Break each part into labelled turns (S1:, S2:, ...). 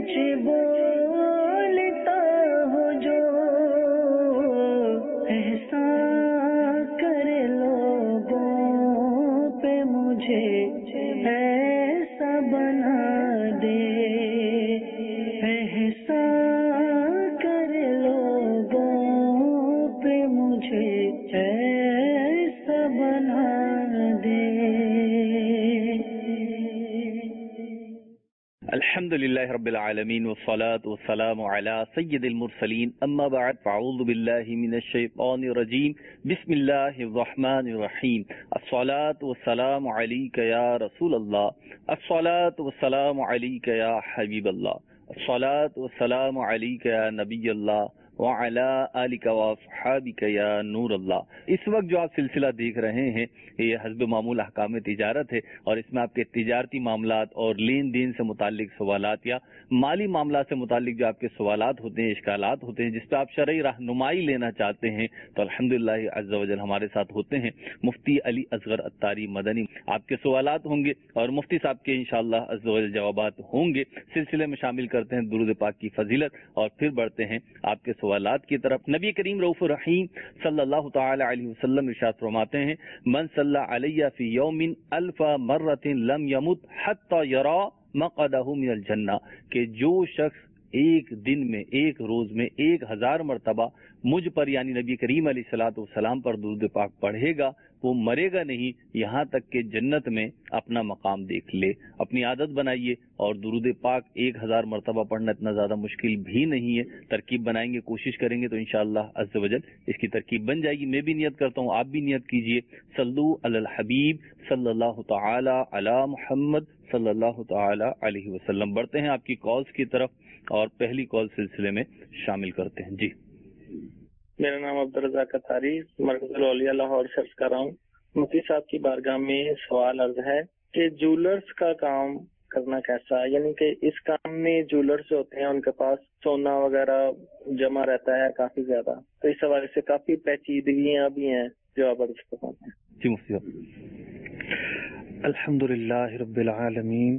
S1: سچ بولتا ہوں جو احسان کرے لوگوں پہ مجھے ایسا بنا دے، احسان کرے لوگوں پہ مجھے ایسا بنا دے۔
S2: الحمدللہ رب العالمین والصلاة والسلام علی سید المرسلین، اما بعد فاعوذ باللہ من الشیطان الرجیم، بسم اللہ الرحمن الرحیم۔ الصلاة والسلام علیک یا رسول اللہ، الصلاة والسلام علیک یا حبیب اللہ، الصلاة والسلام علیک یا نبی اللہ وعلی آلک واصحابک یا نور اللہ۔ اس وقت جو آپ سلسلہ دیکھ رہے ہیں یہ حسب معمول احکام تجارت ہے، اور اس میں آپ کے تجارتی معاملات اور لین دین سے متعلق سوالات یا مالی معاملات سے متعلق جو آپ کے سوالات ہوتے ہیں، اشکالات ہوتے ہیں، جس پہ آپ شرعی رہنمائی لینا چاہتے ہیں، تو الحمدللہ عز و جل ہمارے ساتھ ہوتے ہیں مفتی علی اصغر عطاری مدنی۔ آپ کے سوالات ہوں گے اور مفتی صاحب کے انشاءاللہ عز و جل جوابات ہوں گے۔ سلسلے میں شامل کرتے ہیں درود پاک کی فضیلت اور پھر بڑھتے ہیں آپ کے سوالات کی طرف۔ نبی کریم رؤوف الرحیم صلی اللہ تعالی علیہ وسلم ارشاد فرماتے ہیں، من صلی علی فی یوم الف مرۃ لم یمت حتی یری مقعدہ من الجنہ، کہ جو شخص ایک دن میں، ایک روز میں 1000 مرتبہ مجھ پر یعنی نبی کریم علیہ الصلوۃ والسلام پر درود پاک پڑھے گا، وہ مرے گا نہیں یہاں تک کہ جنت میں اپنا مقام دیکھ لے۔ اپنی عادت بنائیے، اور درود پاک 1000 مرتبہ پڑھنا اتنا زیادہ مشکل بھی نہیں ہے۔ ترکیب بنائیں گے، کوشش کریں گے تو انشاءاللہ عز و جل اس کی ترکیب بن جائے گی۔ میں بھی نیت کرتا ہوں، آپ بھی نیت کیجئے۔ صلو علی الحبیب صلی اللہ تعالی علی محمد صلی اللہ تعالی علیہ وسلم۔ بڑھتے ہیں آپ کی کالز کی طرف اور پہلی کال سلسلے میں شامل کرتے ہیں۔ جی،
S3: میرا نام عبدالرزاق عطاری، مرکز الاولیاء لاہور سے عرض کر رہا ہوں۔ مفتی صاحب کی بارگاہ میں سوال عرض ہے کہ جولرز کا کام کرنا کیسا ہے، یعنی کہ اس کام میں جولرز جو ہوتے ہیں ان کے پاس سونا وغیرہ جمع رہتا ہے کافی زیادہ، تو اس حوالے سے کافی پیچیدگیاں بھی ہیں جو آپ عرض کرتے ہیں۔
S2: جی مفتی صاحب۔
S4: الحمدللہ رب العالمین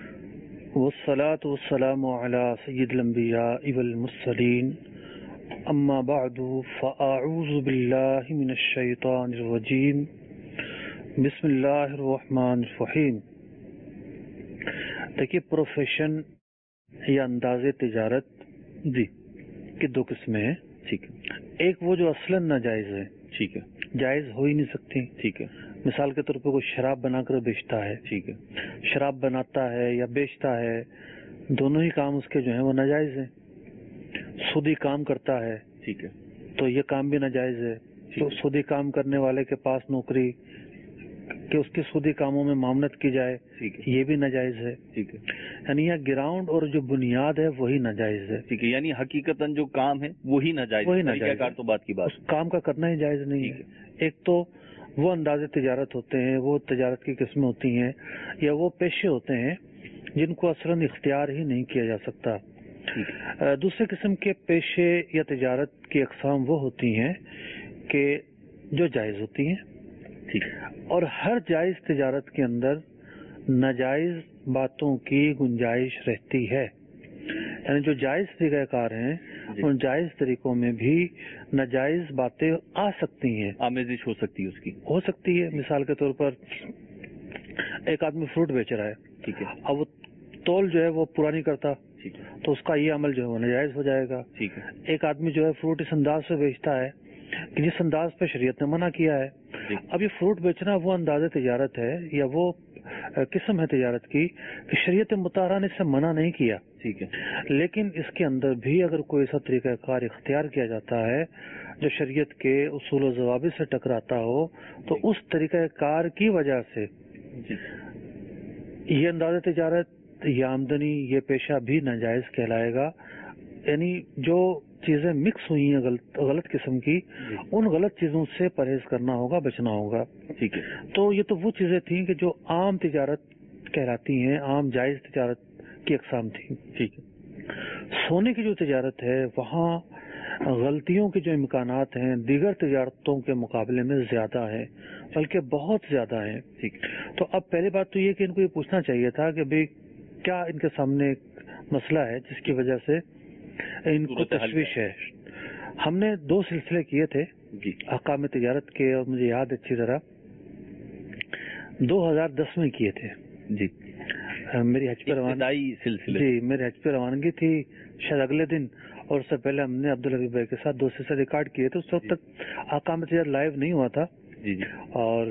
S4: والصلاة والسلام علی سید الانبیاء والمرسلین، اما بعد فاعوذ باللہ من الشیطان الرجیم، بسم اللہ الرحمن الرحیم۔ دیکھیے، پروفیشن یا انداز تجارت
S2: جی
S4: کی دو قسمیں ہیں۔
S2: ٹھیک ہے،
S4: ایک وہ جو اصلاً ناجائز ہے،
S2: ٹھیک ہے،
S4: جائز ہو ہی نہیں سکتی۔
S2: ٹھیک ہے،
S4: مثال کے طور پہ کوئی شراب بنا کر بیچتا ہے،
S2: ٹھیک ہے،
S4: شراب بناتا ہے یا بیچتا ہے، دونوں ہی کام اس کے جو ہیں وہ ناجائز ہیں۔ سودی کام کرتا ہے
S2: ٹھیک ہے،
S4: تو یہ کام بھی ناجائز ہے۔ تو سودی کام کرنے والے کے پاس نوکری کہ اس کے سودی کاموں میں معاونت کی جائے،
S2: ٹھیک ہے،
S4: یہ بھی ناجائز ہے۔
S2: ٹھیک ہے،
S4: یعنی یہ گراؤنڈ اور جو بنیاد ہے وہی ناجائز ہے،
S2: ٹھیک ہے، یعنی حقیقتاً جو کام ہے وہی ناجائز،
S4: وہی
S2: طریقہ
S4: ناجائز
S2: کار تو بات کی بات۔
S4: اس کام کا کرنا ہی جائز نہیں
S2: ٹھیک
S4: ہے۔ ایک تو وہ انداز تجارت ہوتے ہیں، وہ تجارت کی قسمیں ہوتی ہیں، یا وہ پیشے ہوتے ہیں جن کو اصلاً اختیار ہی نہیں کیا جا سکتا۔ دوسرے قسم کے پیشے یا تجارت کی اقسام وہ ہوتی ہیں کہ جو جائز ہوتی ہیں، اور ہر جائز تجارت کے اندر ناجائز باتوں کی گنجائش رہتی ہے۔ یعنی جو جائز طریقہ کار ہیں ان جائز طریقوں میں بھی ناجائز باتیں آ سکتی ہیں،
S2: آمیزش ہو سکتی ہے، اس کی
S4: ہو سکتی ہے۔ مثال کے طور پر ایک آدمی فروٹ بیچ رہا ہے،
S2: ٹھیک ہے،
S4: اب وہ تول جو ہے وہ پورا نہیں کرتا،
S2: ٹھیک ہے،
S4: تو اس کا یہ عمل جو ہے وہ ناجائز ہو جائے گا۔
S2: ٹھیک ہے،
S4: ایک آدمی جو ہے فروٹ اس انداز سے بیچتا ہے کہ جس انداز پہ شریعت نے منع کیا ہے۔ اب یہ فروٹ بیچنا وہ انداز تجارت ہے یا وہ قسم ہے تجارت کی کہ شریعت مطہرہ نے اس سے منع نہیں کیا،
S2: ٹھیک ہے،
S4: لیکن اس کے اندر بھی اگر کوئی ایسا طریقہ کار اختیار کیا جاتا ہے جو شریعت کے اصول و ضوابط سے ٹکراتا ہو، تو اس طریقہ کار کی وجہ سے یہ انداز تجارت، یہ آمدنی، یہ پیشہ بھی ناجائز کہلائے گا۔ یعنی جو چیزیں مکس ہوئی ہیں غلط قسم کی، ان غلط چیزوں سے پرہیز کرنا ہوگا، بچنا ہوگا۔
S2: ٹھیک ہے،
S4: تو یہ تو وہ چیزیں تھیں کہ جو عام تجارت کہلاتی ہیں، عام جائز تجارت کی اقسام تھیں۔
S2: ٹھیک ہے،
S4: سونے کی جو تجارت ہے وہاں غلطیوں کے جو امکانات ہیں دیگر تجارتوں کے مقابلے میں زیادہ ہیں، بلکہ بہت زیادہ ہیں۔
S2: ٹھیک،
S4: تو اب پہلی بات تو یہ کہ ان کو یہ پوچھنا چاہیے تھا کہ بھئی کیا ان کے سامنے مسئلہ ہے جس کی وجہ سے ان کو تشویش ہے. ہم نے 2 سلسلے کیے تھے احکام تجارت کے، اور مجھے یاد اچھی طرح 2010 میں کیے تھے.
S2: جی
S4: میری حج پہ روانگی تھی شاید اگلے دن، اور اس سے پہلے ہم نے عبدالحبیب بھائی کے ساتھ 2 سلسلے ریکارڈ کیے تھے. اس وقت تک احکام تجارت لائیو نہیں ہوا تھا. اور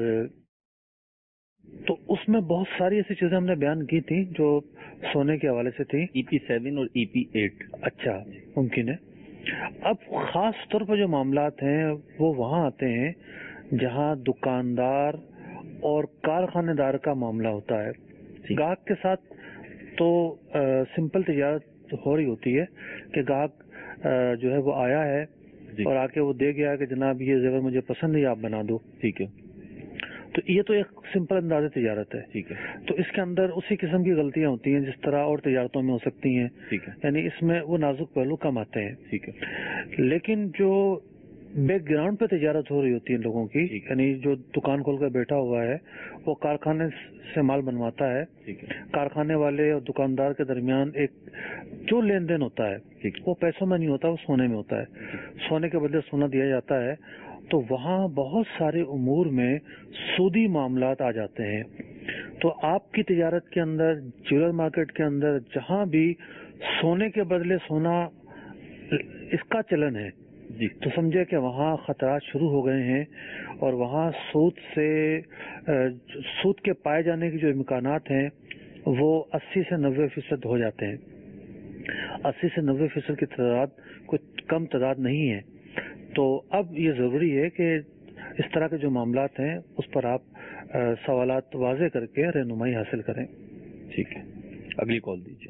S4: تو اس میں بہت ساری ایسی چیزیں ہم نے بیان کی تھی جو سونے کے حوالے سے تھی.
S2: EP7 اور EP8.
S4: اچھا، ممکن ہے. اب خاص طور پر جو معاملات ہیں وہ وہاں آتے ہیں جہاں دکاندار اور کارخانے دار کا معاملہ ہوتا ہے. گاہک کے ساتھ تو سمپل تجارت ہو رہی ہوتی ہے کہ گاہک جو ہے وہ آیا ہے اور آ کے وہ دے گیا کہ جناب یہ زیور مجھے پسند ہے، آپ بنا دو. ٹھیک ہے. تو یہ تو ایک سمپل انداز تجارت ہے. ٹھیک ہے. تو اس کے اندر اسی قسم کی غلطیاں ہوتی ہیں جس طرح اور تجارتوں میں ہو سکتی ہیں. ٹھیک ہے. یعنی اس میں وہ نازک پہلو کم آتے ہیں. ٹھیک ہے. لیکن جو بیک گراؤنڈ پہ تجارت ہو رہی ہوتی ہے لوگوں کی، یعنی جو دکان کھول کر بیٹھا ہوا ہے وہ کارخانے سے مال بنواتا ہے. کارخانے والے اور دکاندار کے درمیان ایک جو لین دین ہوتا ہے وہ پیسوں میں نہیں ہوتا، وہ سونے میں ہوتا ہے. سونے کے بدلے سونا دیا جاتا ہے. تو وہاں بہت سارے امور میں سودی معاملات آ جاتے ہیں. تو آپ کی تجارت کے اندر، جیولر مارکیٹ کے اندر جہاں بھی سونے کے بدلے سونا اس کا چلن ہے، تو سمجھے کہ وہاں خطرات شروع ہو گئے ہیں، اور وہاں سود کے پائے جانے کی جو امکانات ہیں وہ 80 سے 90% ہو جاتے ہیں. 80 سے 90% کی تعداد کوئی کم تعداد نہیں ہے. تو اب یہ ضروری ہے کہ اس طرح کے جو معاملات ہیں اس پر آپ سوالات واضح کر کے رہنمائی حاصل کریں.
S2: ٹھیک ہے. اگلی کال دیجیے.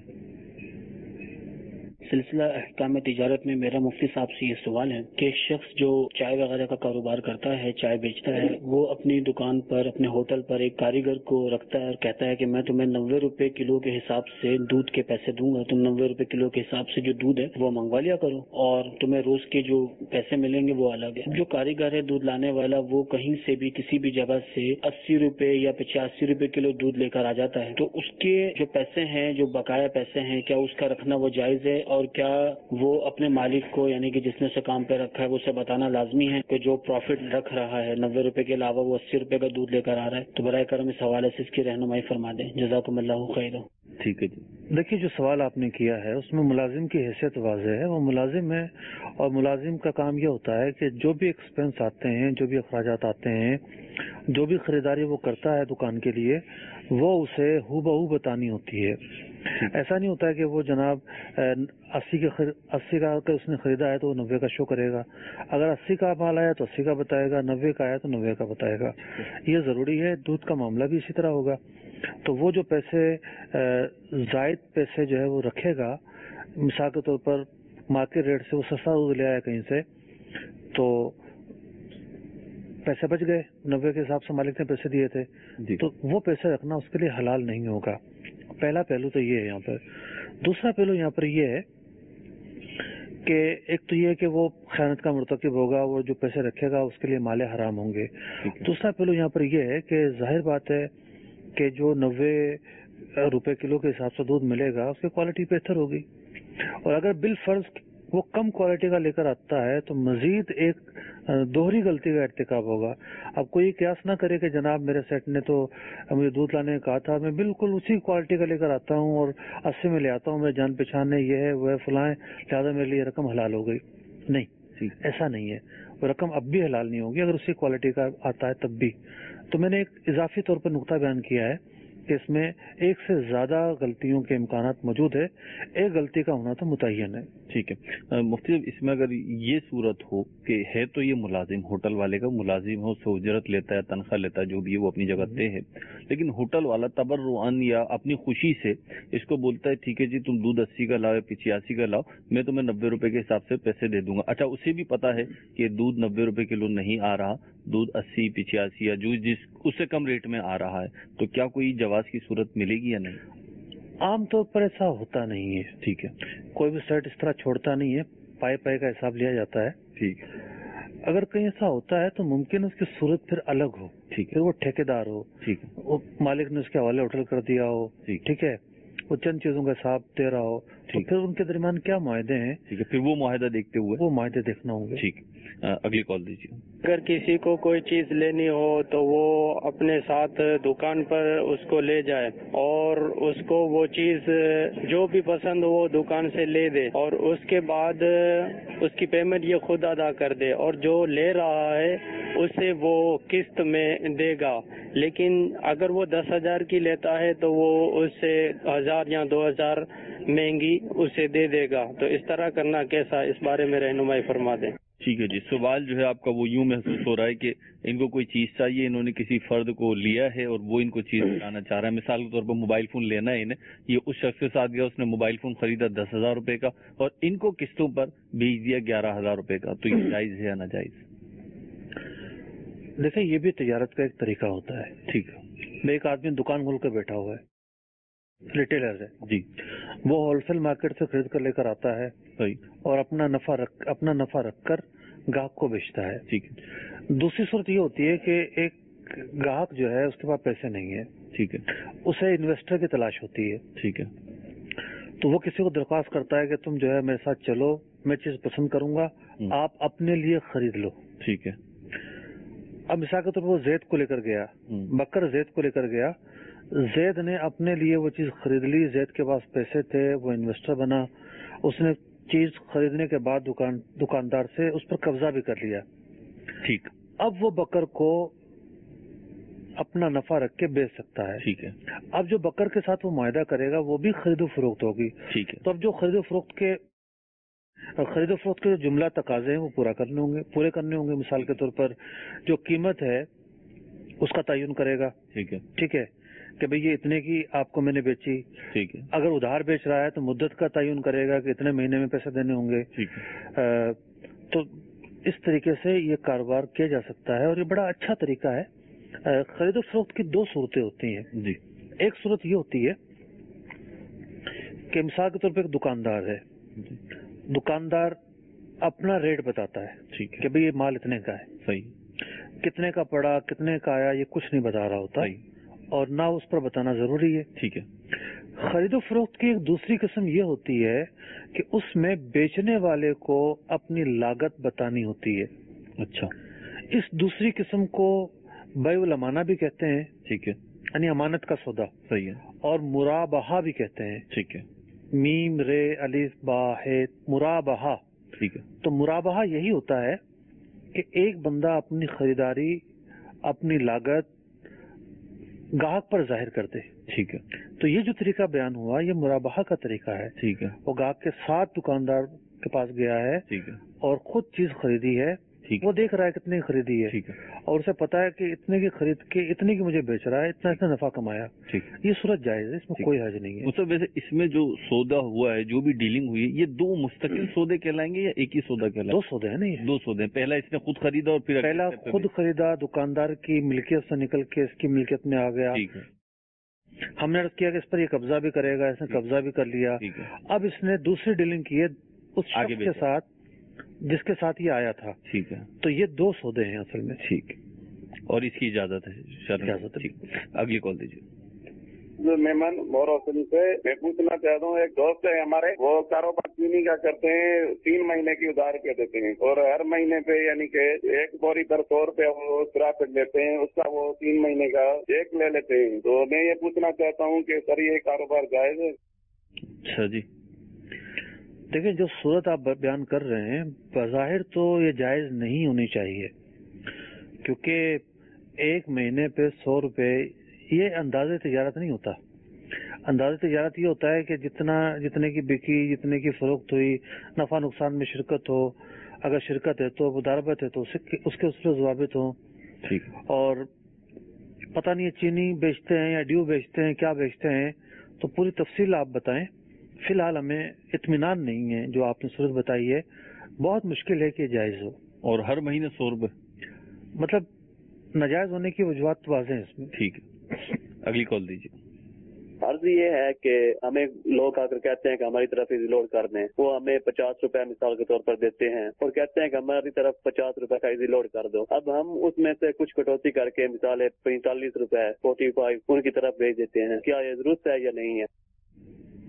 S5: سلسلہ احکام تجارت میں میرا مفتی صاحب سے یہ سوال ہے کہ شخص جو چائے وغیرہ کا کاروبار کرتا ہے، چائے بیچتا ہے، وہ اپنی دکان پر، اپنے ہوٹل پر ایک کاریگر کو رکھتا ہے اور کہتا ہے کہ میں تمہیں 90 روپے کلو کے حساب سے دودھ کے پیسے دوں گا، تم 90 روپے کلو کے حساب سے جو دودھ ہے وہ منگوا لیا کرو اور تمہیں روز کے جو پیسے ملیں گے وہ الگ ہے. جو کاریگر ہے دودھ لانے والا، وہ کہیں سے بھی کسی بھی جگہ سے 80 روپے یا 85 روپے کلو دودھ لے کر آ جاتا ہے، تو اس کے جو پیسے ہیں، جو بقایا پیسے ہیں، کیا اس کا رکھنا وہ جائز ہے؟ اور کیا وہ اپنے مالک کو، یعنی کہ جس نے اسے کام پہ رکھا ہے، وہ اسے بتانا لازمی ہے کہ جو پروفٹ رکھ رہا ہے 90 روپے کے علاوہ وہ 80 روپے کا دودھ لے کر آ رہا ہے؟ تو برائے کرم اس حوالے سے اس کی رہنمائی فرما دیں. جزاکم اللہ خیر.
S2: ٹھیک ہے جی.
S4: دیکھیے، جو سوال آپ نے کیا ہے اس میں ملازم کی حیثیت واضح ہے. وہ ملازم ہے، اور ملازم کا کام یہ ہوتا ہے کہ جو بھی ایکسپینس آتے ہیں، جو بھی اخراجات آتے ہیں، جو بھی خریداری وہ کرتا ہے دکان کے لیے، وہ اسے ہو بہو بتانی ہوتی ہے. ایسا نہیں ہوتا ہے کہ وہ جناب 80 کا اس نے خریدا ہے تو وہ 90 کا شو کرے گا. اگر 80 کا مال آیا تو 80 کا بتائے گا، 90 کا آیا تو 90 کا بتائے گا. یہ ضروری ہے. دودھ کا معاملہ بھی اسی طرح ہوگا. تو وہ جو پیسے زائد پیسے جو ہے وہ رکھے گا، مثال کے طور پر مارکیٹ ریٹ سے وہ سستا دودھ لے آیا کہیں سے، تو پیسے بچ گئے، 90 کے حساب سے مالک نے پیسے دیے تھے، تو وہ پیسے رکھنا اس کے لیے حلال نہیں ہوگا. پہلا پہلو تو یہ ہے یہاں پر. دوسرا پہلو یہاں پر یہ ہے کہ ایک تو یہ کہ وہ خیانت کا مرتکب ہوگا، وہ جو پیسے رکھے گا اس کے لیے مال حرام ہوں گے. دوسرا پہلو یہاں پر یہ ہے کہ ظاہر بات ہے کہ جو 90 روپے کلو کے حساب سے دودھ ملے گا اس کی کوالٹی بہتر ہوگی، اور اگر بالفرض وہ کم کوالٹی کا لے کر آتا ہے تو مزید ایک دوہری غلطی کا ارتکاب ہوگا. اب کوئی قیاس نہ کرے کہ جناب میرے سیٹ نے تو مجھے دودھ لانے کہا تھا، میں بالکل اسی کوالٹی کا لے کر آتا ہوں اور 80 میں لے آتا ہوں، میرے جان پہچان ہے، یہ ہے وہ ہے فلاں، لہٰذا میرے لیے رقم حلال ہو گئی. نہیں، ایسا نہیں ہے. وہ رقم اب بھی حلال نہیں ہوگی اگر اسی کوالٹی کا آتا ہے تب بھی. تو میں نے ایک اضافی طور پر نقطہ بیان کیا ہے کہ اس میں ایک سے زیادہ غلطیوں کے امکانات موجود ہے، ایک غلطی کا ہونا تو متعین ہے.
S2: ٹھیک ہے مفتی صاحب، اس میں اگر یہ صورت ہو کہ ہے تو یہ ملازم، ہوٹل والے کا ملازم ہو، سے اجرت لیتا ہے، تنخواہ لیتا ہے، جو بھی ہے وہ اپنی جگہ طے ہے، لیکن ہوٹل والا تبرعاً یا اپنی خوشی سے اس کو بولتا ہے ٹھیک ہے جی تم دودھ 80 کا لاؤ، 85 کا لاؤ، میں تمہیں 90 روپے کے حساب سے پیسے دے دوں گا. اچھا، اسے بھی پتا ہے کہ دودھ 90 روپے کلو نہیں آ رہا، دودھ 80، 85 یا جو جس اس سے کم ریٹ میں آ رہا ہے، تو کیا کوئی جواز کی صورت ملے گی یا نہیں؟
S4: عام طور پر ایسا ہوتا نہیں ہے. ٹھیک ہے. کوئی بھی سیٹ اس طرح چھوڑتا نہیں ہے، پائے پائے کا حساب لیا جاتا ہے.
S2: ٹھیک ہے.
S4: اگر کہیں ایسا ہوتا ہے تو ممکن اس کی صورت پھر الگ ہو. ٹھیک ہے. وہ ٹھیکیدار ہو، ٹھیک ہے، وہ مالک نے اس کے حوالے ہوٹل کر دیا ہو، ٹھیک ہے، وہ چند چیزوں کا حساب دے رہا ہو، تو پھر ان کے درمیان کیا معاہدے ہیں،
S2: ٹھیک ہے، پھر وہ معاہدہ دیکھتے ہوئے
S4: وہ معاہدے دیکھنا ہوں گے.
S2: ٹھیک. اگلی کال دیجیے.
S6: اگر کسی کو کوئی چیز لینی ہو تو وہ اپنے ساتھ دکان پر اس کو لے جائے اور اس کو وہ چیز جو بھی پسند ہو وہ دکان سے لے دے اور اس کے بعد اس کی پیمنٹ یہ خود ادا کر دے اور جو لے رہا ہے اسے وہ قسط میں دے گا. لیکن اگر وہ 10,000 کی لیتا ہے تو وہ اس سے 1,000 یا 2,000 مہنگی اسے دے دے گا. تو اس طرح کرنا کیسا، اس بارے میں رہنمائی فرما دیں.
S2: ٹھیک ہے جی. سوال جو ہے آپ کا وہ یوں محسوس ہو رہا ہے کہ ان کو کوئی چیز چاہیے، انہوں نے کسی فرد کو لیا ہے اور وہ ان کو چیز دلانا چاہ رہا ہے. مثال کے طور پر موبائل فون لینا ہے انہیں، یہ اس شخص کے ساتھ گیا، اس نے موبائل فون خریدا 10,000 روپے کا اور ان کو قسطوں پر بھیج دیا 11,000 روپے کا. تو یہ جائز ہے یا ناجائز؟
S4: دیکھیں یہ بھی تجارت کا ایک طریقہ ہوتا ہے.
S2: ٹھیک ہے.
S4: ایک آدمی دکان کھول کے بیٹھا ہوا ہے، ریٹیلر ہے
S2: جی.
S4: وہ ہول سیل مارکیٹ سے خرید کر لے کر آتا ہے
S2: صحیح.
S4: اور اپنا نفع رکھ کر گاہک کو بیچتا ہے.
S2: ٹھیک ہے.
S4: دوسری صورت یہ ہوتی ہے کہ ایک گاہک جو ہے اس کے پاس پیسے نہیں ہے،
S2: ٹھیک ہے،
S4: اسے انویسٹر کی تلاش ہوتی ہے.
S2: ٹھیک ہے.
S4: تو وہ کسی کو درخواست کرتا ہے کہ تم جو ہے میرے ساتھ چلو، میں چیز پسند کروں گا، آپ اپنے لیے خرید لو.
S2: ٹھیک ہے.
S4: اب مثال کے طور پر وہ زید کو لے کر گیا، بکر زید کو لے کر گیا، زید نے اپنے لیے وہ چیز خرید لی، زید کے پاس پیسے تھے، وہ انویسٹر بنا، اس نے چیز خریدنے کے بعد دکاندار سے اس پر قبضہ بھی کر لیا.
S2: ٹھیک.
S4: اب وہ بکر کو اپنا نفع رکھ کے بیچ سکتا ہے.
S2: ٹھیک ہے.
S4: اب جو بکر کے ساتھ وہ معاہدہ کرے گا وہ بھی خرید و فروخت ہوگی.
S2: ٹھیک ہے.
S4: تو اب جو خرید و فروخت کے جو جملہ تقاضے ہیں وہ پورے کرنے ہوں گے. مثال کے طور پر جو قیمت ہے اس کا تعین کرے گا.
S2: ٹھیک ہے.
S4: ٹھیک ہے کہ بھئی یہ اتنے کی آپ کو میں نے بیچی.
S2: ٹھیک ہے.
S4: اگر ادھار بیچ رہا ہے تو مدت کا تعین کرے گا کہ اتنے مہینے میں پیسے دینے ہوں گے.
S2: ٹھیک ہے.
S4: تو اس طریقے سے یہ کاروبار کیا جا سکتا ہے اور یہ بڑا اچھا طریقہ ہے. خرید و فروخت کی دو صورتیں ہوتی ہیں.
S2: جی.
S4: ایک صورت یہ ہوتی ہے کہ مثال کے طور پہ ایک دکاندار ہے، دکاندار اپنا ریٹ بتاتا ہے.
S2: ٹھیک ہے.
S4: کہ بھئی یہ مال اتنے کا ہے.
S2: صحیح.
S4: کتنے کا پڑا، کتنے کا آیا، یہ کچھ نہیں بتا رہا ہوتا.
S2: صحیح.
S4: اور نہ اس پر بتانا ضروری ہے.
S2: ٹھیک ہے.
S4: خرید و فروخت کی ایک دوسری قسم یہ ہوتی ہے کہ اس میں بیچنے والے کو اپنی لاگت بتانی ہوتی ہے.
S2: اچھا.
S4: اس دوسری قسم کو بیع الامانہ بھی کہتے ہیں.
S2: ٹھیک ہے.
S4: یعنی امانت کا سودا.
S2: صحیح ہے.
S4: اور مرابحہ بھی کہتے ہیں.
S2: ٹھیک ہے.
S4: میم رے الف با ہے مرابحہ.
S2: ٹھیک ہے.
S4: تو مرابحہ یہی ہوتا ہے کہ ایک بندہ اپنی خریداری، اپنی لاگت گاہک پر ظاہر کر دے.
S2: ٹھیک ہے.
S4: تو یہ جو طریقہ بیان ہوا یہ مرابحہ کا طریقہ ہے.
S2: ٹھیک ہے.
S4: وہ گاہک کے ساتھ دکاندار کے پاس گیا ہے.
S2: ٹھیک ہے.
S4: اور خود چیز خریدی ہے.
S2: ٹھیک.
S4: وہ دیکھ رہا ہے کتنے کی خریدی ہے.
S2: ٹھیک ہے.
S4: اور اسے پتا ہے کہ اتنے کی خرید کے اتنے کی مجھے بیچ رہا ہے، اتنا نفع کمایا.
S2: ٹھیک.
S4: یہ صورت جائز ہے، اس میں کوئی حرج نہیں ہے.
S2: مطلب ویسے اس میں جو سودا ہوا ہے، جو بھی ڈیلنگ ہوئی ہے، یہ دو مستقل سودے کہلائیں گے یا ایک ہی سودا کہلائیں گے؟
S4: دو سودے ہیں. نہیں،
S2: دو سودے. پہلا اس نے خود خریدا اور پھر
S4: پہلا خود خریدا، دکاندار کی ملکیت سے نکل کے اس کی ملکیت میں آ گیا.
S2: ٹھیک ہے.
S4: ہم نے عرض کیا کہ اس پر یہ قبضہ بھی کرے گا، اس نے قبضہ بھی کر لیا.
S2: ٹھیک ہے.
S4: اب اس نے دوسری ڈیلنگ کی ہے اس شخص کے ساتھ جس کے ساتھ یہ آیا تھا.
S2: ٹھیک ہے.
S4: تو یہ دو سودے ہیں اصل میں.
S2: ٹھیک. اور اس کی اجازت ہے؟
S4: اجازت ہے.
S2: اگلی کال دیجیے.
S7: مہمان مور حسن سے میں پوچھنا چاہتا ہوں، ایک دوست ہے ہمارے، وہ کاروبار چینی کا کرتے ہیں، 3 مہینے کی ادھار پہ دیتے ہیں اور ہر مہینے پہ یعنی کہ 1 بوری پر 100 روپے وہ پہ لیتے ہیں، اس کا وہ 3 مہینے کا ایک لے لیتے ہیں. تو میں یہ پوچھنا چاہتا ہوں کہ سر یہ کاروبار جائز ہے؟
S2: اچھا جی.
S4: دیکھیں جو صورت آپ بیان کر رہے ہیں بظاہر تو یہ جائز نہیں ہونی چاہیے، کیونکہ 1 مہینے پہ 100 روپے یہ انداز تجارت نہیں ہوتا. انداز تجارت یہ ہوتا ہے کہ جتنے کی بکی، جتنے کی فروخت ہوئی، نفع نقصان میں شرکت ہو، اگر شرکت ہے تو مداربت ہے تو اس کے اصول و ضوابط ہوں.
S2: ٹھیک.
S4: اور پتہ نہیں چینی بیچتے ہیں یا ڈیو بیچتے ہیں، کیا بیچتے ہیں، تو پوری تفصیل آپ بتائیں. فی الحال ہمیں اطمینان نہیں ہے. جو آپ نے صورت بتائی ہے بہت مشکل ہے کہ جائز ہو.
S2: اور ہر مہینے 100 روپے
S4: مطلب ناجائز ہونے کی وجوہات واضح ہیں اس میں.
S2: ٹھیک ہے. اگلی کال دیجیے.
S8: عرض یہ ہے کہ ہمیں لوگ آ کر کہتے ہیں کہ ہماری طرف ایزی لوڈ کر دیں، وہ ہمیں 50 روپے مثال کے طور پر دیتے ہیں اور کہتے ہیں کہ ہماری طرف 50 روپے کا ایزی لوڈ کر دو. اب ہم اس میں سے کچھ کٹوتی کر کے مثال 45 روپے 45 ان کی طرف بھیج دیتے ہیں. کیا یہ درست ہے یا نہیں ہے؟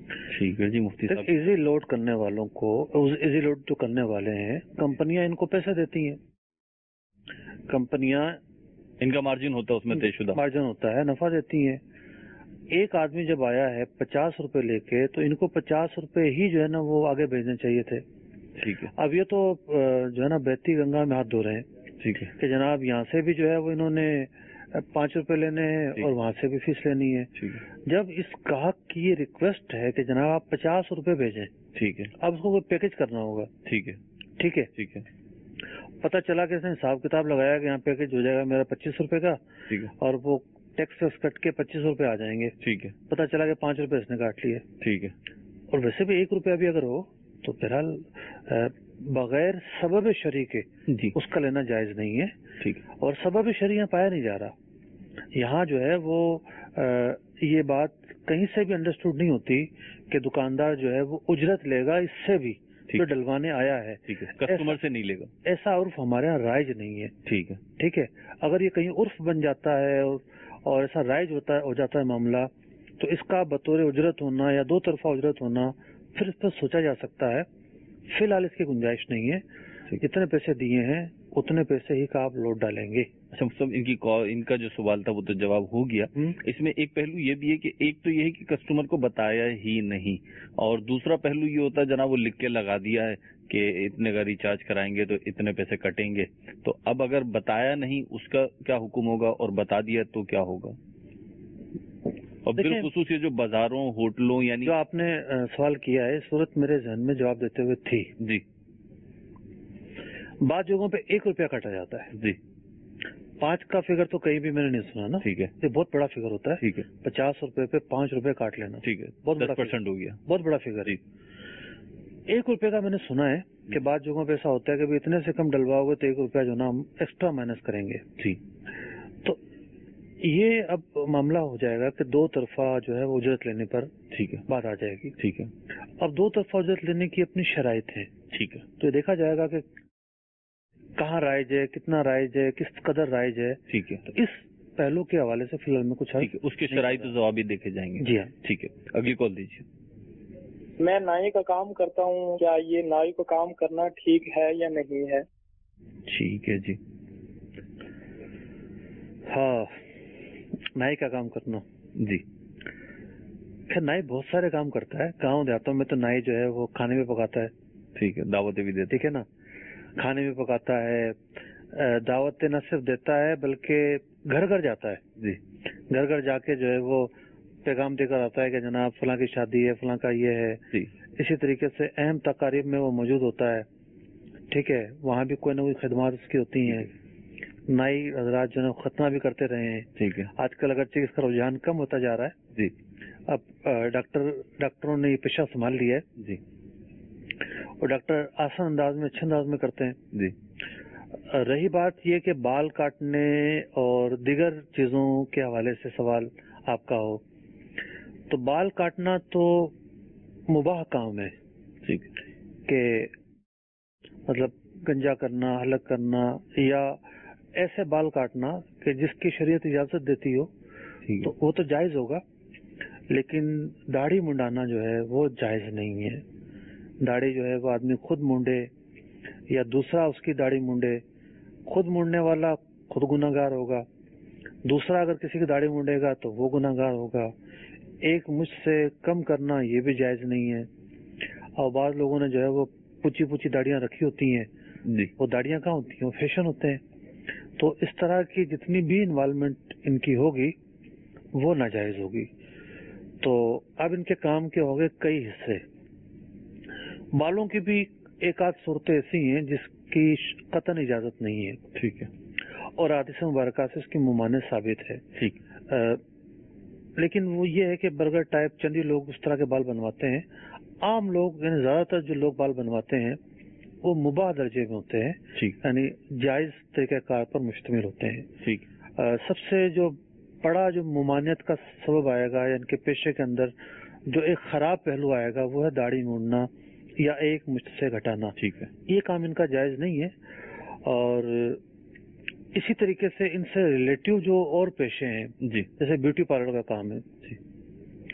S2: ٹھیک ہے جی مفتی صاحب.
S4: ایزی لوڈ کرنے والوں کو، ایزی لوڈ جو کرنے والے ہیں، کمپنیاں ان کو پیسے دیتی ہیں، کمپنیاں
S2: ان کا مارجن ہوتا ہے، اس میں طے شدہ
S4: مارجن ہوتا ہے، نفع دیتی ہیں. ایک آدمی جب آیا ہے 50 روپے لے کے، تو ان کو 50 روپے ہی جو ہے نا وہ آگے بھیجنے چاہیے تھے.
S2: ٹھیک ہے.
S4: اب یہ تو جو ہے نا بہتی گنگا میں ہاتھ دھو رہے ہیں.
S2: ٹھیک ہے
S4: کہ جناب یہاں سے بھی جو ہے وہ انہوں نے 5 روپے لینے ہیں اور وہاں سے بھی فیس لینی ہے. جب اس گاہک کی یہ ریکویسٹ ہے کہ جناب آپ 50 روپے بھیجیں،
S2: ٹھیک ہے،
S4: اب اس کو کوئی پیکج کرنا ہوگا.
S2: ٹھیک ہے
S4: ٹھیک ہے.
S2: ٹھیک ہے.
S4: پتہ چلا کہ اس نے حساب کتاب لگایا کہ یہاں پیکج ہو جائے گا میرا 25 روپے کا،
S2: ٹھیک ہے.
S4: اور وہ ٹیکس کٹ کے 25 روپے آ جائیں گے.
S2: ٹھیک ہے.
S4: پتہ چلا کہ 5 روپے اس نے کاٹ لیے.
S2: ٹھیک ہے.
S4: اور ویسے بھی 1 روپیہ بھی اگر ہو تو بہرحال بغیر سبب شرعی کے
S2: جی
S4: اس کا لینا جائز نہیں ہے.
S2: ٹھیک ہے.
S4: اور سبب شرعی یہاں پایا نہیں جا رہا. یہاں جو ہے وہ یہ بات کہیں سے بھی انڈرسٹوڈ نہیں ہوتی کہ دکاندار جو ہے وہ اجرت لے گا اس سے بھی جو ڈلوانے آیا ہے.
S2: ٹھیک ہے. کسٹمر سے نہیں لے گا.
S4: ایسا عرف ہمارے یہاں رائج نہیں ہے.
S2: ٹھیک ہے.
S4: ٹھیک ہے. اگر یہ کہیں عرف بن جاتا ہے اور ایسا رائج ہو جاتا ہے معاملہ، تو اس کا بطور اجرت ہونا یا دو طرفہ اجرت ہونا پھر اس پر سوچا جا سکتا ہے. فی الحال اس کی گنجائش نہیں ہے. جتنے پیسے دیے ہیں اتنے پیسے ہی کا آپ لوٹ ڈالیں گے.
S2: اچھا سب ان کا جو سوال تھا وہ تو جواب ہو گیا. اس میں ایک پہلو یہ بھی ہے کہ ایک تو یہ ہے کہ کسٹمر کو بتایا ہی نہیں، اور دوسرا پہلو یہ ہوتا ہے جناب وہ لکھ کے لگا دیا ہے کہ اتنے کا ریچارج کرائیں گے تو اتنے پیسے کٹیں گے. تو اب اگر بتایا نہیں اس کا کیا حکم ہوگا، اور بتا دیا تو کیا ہوگا؟ اور بالخصوص یہ جو بازاروں ہوٹلوں یعنی
S4: جو آپ نے سوال کیا ہے، صورت میرے ذہن میں جواب دیتے ہوئے تھی.
S2: جی
S4: بعض جگہوں پہ 1 روپیہ کاٹا جاتا ہے.
S2: جی
S4: 5 کا فگر تو کہیں بھی میں نے نہیں سنا نا.
S2: ٹھیک ہے.
S4: یہ بہت بڑا فگر ہوتا ہے.
S2: ٹھیک ہے.
S4: 50 روپے پہ 5 روپے کاٹ لینا.
S2: ٹھیک ہے.
S4: بہت
S2: 10% ہو گیا.
S4: بہت بڑا فگر ہے. 1 روپے کا میں نے سنا ہے کہ بعض جگہوں پہ ایسا ہوتا ہے کہ اتنے سے کم ڈلواؤ گے تو 1 روپیہ جو نا ہم ایکسٹرا مائنس کریں گے.
S2: جی.
S4: تو یہ اب معاملہ ہو جائے گا کہ دو طرفہ جو ہے وہ اجرت لینے پر
S2: ٹھیک ہے
S4: بات آ جائے گی.
S2: ٹھیک ہے.
S4: اب دو طرفہ اجرت لینے کی اپنی شرائط ہیں.
S2: ٹھیک ہے.
S4: تو یہ دیکھا جائے گا کہ کہاں رائج ہے، کتنا رائج ہے، کس قدر رائج ہے.
S2: ٹھیک ہے.
S4: تو اس پہلو کے حوالے سے فی الحال میں کچھ
S2: اس کے شرائط و ضوابط دیکھے جائیں گے.
S4: جی ہاں.
S2: ٹھیک ہے. اگلی کال دیجیے.
S3: میں نائی کا کام کرتا ہوں، کیا یہ نائی کو کام کرنا ٹھیک ہے یا نہیں ہے؟
S2: ٹھیک ہے جی.
S4: ہاں، نائی کا کام کرنا.
S2: جی
S4: خیر نائی بہت سارے کام کرتا ہے. گاؤں دیہاتوں میں تو نائی جو ہے وہ کھانے میں پکاتا ہے.
S2: ٹھیک ہے. دعوتیں بھی دیتے.
S4: ٹھیک ہے نا. کھانے میں پکاتا ہے، دعوتیں نہ صرف دیتا ہے بلکہ گھر گھر جاتا ہے.
S2: جی.
S4: گھر گھر جا کے جو ہے وہ پیغام دے کر آتا ہے کہ جناب فلاں کی شادی ہے، فلاں کا یہ ہے.
S2: جی.
S4: اسی طریقے سے اہم تقاریب میں وہ موجود ہوتا ہے. ٹھیک ہے. وہاں بھی کوئی نہ کوئی خدمات اس کی ہوتی ہیں. نائی حضرات جو ہے ختنہ بھی کرتے رہے ہیں.
S2: ٹھیک ہے.
S4: آج کل اگرچہ اس کا رجحان کم ہوتا جا رہا ہے.
S2: جی.
S4: اب ڈاکٹروں نے یہ پیشہ سنبھال لیا ہے.
S2: جی.
S4: اور ڈاکٹر آسان انداز میں، اچھے انداز میں کرتے ہیں.
S2: جی.
S4: رہی بات یہ کہ بال کاٹنے اور دیگر چیزوں کے حوالے سے سوال آپ کا ہو، تو بال کاٹنا تو مباح کام ہے.
S2: ٹھیک.
S4: کہ مطلب گنجا کرنا، حلق کرنا، یا ایسے بال کاٹنا کہ جس کی شریعت اجازت دیتی ہو تو وہ تو جائز ہوگا. لیکن داڑھی منڈانا جو ہے وہ جائز نہیں ہے. داڑھی جو ہے وہ آدمی خود مونڈے یا دوسرا اس کی داڑھی مونڈے. خود مونڈنے والا خود گناہگار ہوگا، دوسرا اگر کسی کی داڑھی مونڈے گا تو وہ گناہگار ہوگا. ایک مجھ سے کم کرنا یہ بھی جائز نہیں ہے. اور بعض لوگوں نے جو ہے وہ پوچھی پوچھی داڑیاں رکھی ہوتی ہیں.
S2: جی.
S4: وہ داڑیاں کہاں ہوتی ہیں، وہ فیشن ہوتے ہیں. تو اس طرح کی جتنی بھی انوالومنٹ ان کی ہوگی وہ ناجائز ہوگی. تو اب ان کے کام کے ہو گئے کئی حصے. بالوں کی بھی ایک آدھ صورتیں ایسی ہیں جس کی قطعاً اجازت نہیں ہے.
S2: ٹھیک ہے.
S4: اور حدیث مبارکہ سے اس کی ممانعت ثابت ہے.
S2: ٹھیک.
S4: لیکن وہ یہ ہے کہ برگر ٹائپ چندی لوگ اس طرح کے بال بنواتے ہیں. عام لوگ یعنی زیادہ تر جو لوگ بال بنواتے ہیں وہ مباح درجے میں ہوتے ہیں.
S2: ٹھیک.
S4: یعنی جائز طریقہ کار پر مشتمل ہوتے ہیں.
S2: ٹھیک.
S4: سب سے جو بڑا جو ممانعت کا سبب آئے گا یا ان کے پیشے کے اندر جو ایک خراب پہلو آئے گا وہ ہے داڑھی مونڈنا یا ایک مشت سے گھٹانا.
S2: ٹھیک ہے.
S4: یہ کام ان کا جائز نہیں ہے. اور اسی طریقے سے ان سے ریلیٹیو جو اور پیشے ہیں،
S2: جی،
S4: جیسے بیوٹی پارلر کا کام ہے،
S2: جی،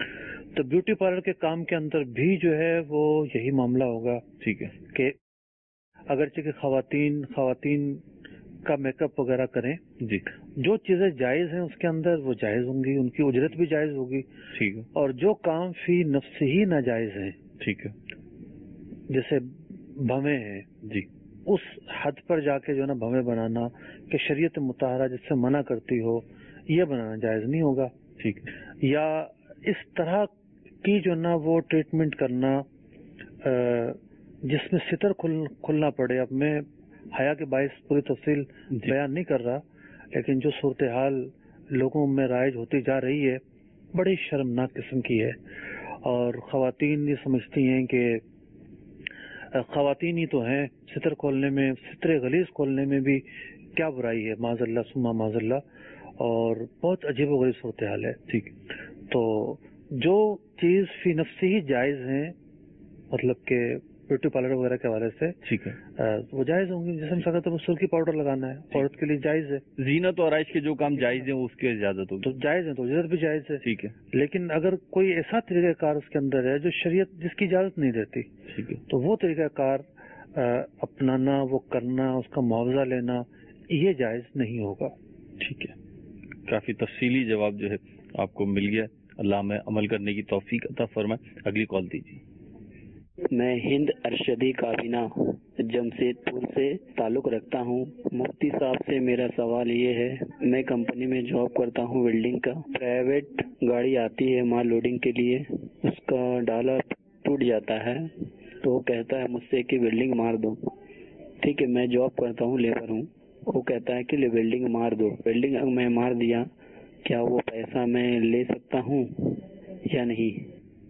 S4: تو بیوٹی پارلر کے کام کے اندر بھی جو ہے وہ یہی معاملہ ہوگا.
S2: ٹھیک ہے.
S4: کہ اگرچہ کہ خواتین کا میک اپ وغیرہ کریں,
S2: جی,
S4: جو چیزیں جائز ہیں اس کے اندر وہ جائز ہوں گی, ان کی اجرت بھی جائز ہوگی.
S2: ٹھیک ہے.
S4: اور جو کام فی نفس ہی ناجائز ہیں,
S2: ٹھیک ہے,
S4: جیسے بھویں ہیں,
S2: جی,
S4: اس حد پر جا کے جو ہے نا بھویں بنانا کہ شریعت مطہرہ جس سے منع کرتی ہو, یہ بنانا جائز نہیں ہوگا.
S2: ٹھیک.
S4: یا اس طرح کی جو نا وہ ٹریٹمنٹ کرنا جس میں ستر کھلنا پڑے. اب میں حیا کے باعث پوری تفصیل بیان نہیں کر رہا, لیکن جو صورتحال لوگوں میں رائج ہوتی جا رہی ہے بڑی شرمناک قسم کی ہے. اور خواتین یہ سمجھتی ہیں کہ خواتین ہی تو ہیں, ستر کھولنے میں, ستر غلیظ کھولنے میں بھی کیا برائی ہے, معاذ اللہ ثم معاذ اللہ. اور بہت عجیب و غریب صورتحال ہے.
S2: ٹھیک.
S4: تو جو چیز فی نفسی ہی جائز ہیں, مطلب کہ بیوٹی پارلر وغیرہ کے حوالے سے,
S2: ٹھیک ہے,
S4: وہ جائز ہوں گی. جیسے مثال تو سرخی پاؤڈر لگانا ہے, عورت کے لیے جائز ہے.
S2: زینت اور آرائش کے جو کام جائز ہیں اس کی اجازت ہوگی,
S4: تو جائز ہے, تو اجرت بھی جائز ہے.
S2: ٹھیک ہے.
S4: لیکن اگر کوئی ایسا طریقہ کار اس کے اندر ہے جو شریعت جس کی اجازت نہیں دیتی,
S2: ٹھیک ہے,
S4: تو وہ طریقہ کار اپنانا, وہ کرنا, اس کا معاوضہ لینا, یہ جائز نہیں ہوگا.
S2: ٹھیک ہے. کافی تفصیلی جواب جو ہے آپ کو مل گیا. اللہ میں عمل کرنے کی توفیق عطا فرمائے. اگلی کال دیجیے.
S5: میں ہند ارشدی کابینہ جمشید پور سے تعلق رکھتا ہوں. مفتی صاحب سے میرا سوال یہ ہے, میں کمپنی میں جاب کرتا ہوں ویلڈنگ کا. پرائیویٹ گاڑی آتی ہے مال لوڈنگ کے لیے, اس کا ڈالا ٹوٹ جاتا ہے تو وہ کہتا ہے مجھ سے کہ ویلڈنگ مار دو. ٹھیک ہے, میں جاب کرتا ہوں, لیبر ہوں. وہ کہتا ہے کہ ویلڈنگ مار دو. ویلڈنگ اگر میں مار دیا, کیا وہ پیسہ میں لے سکتا ہوں یا نہیں؟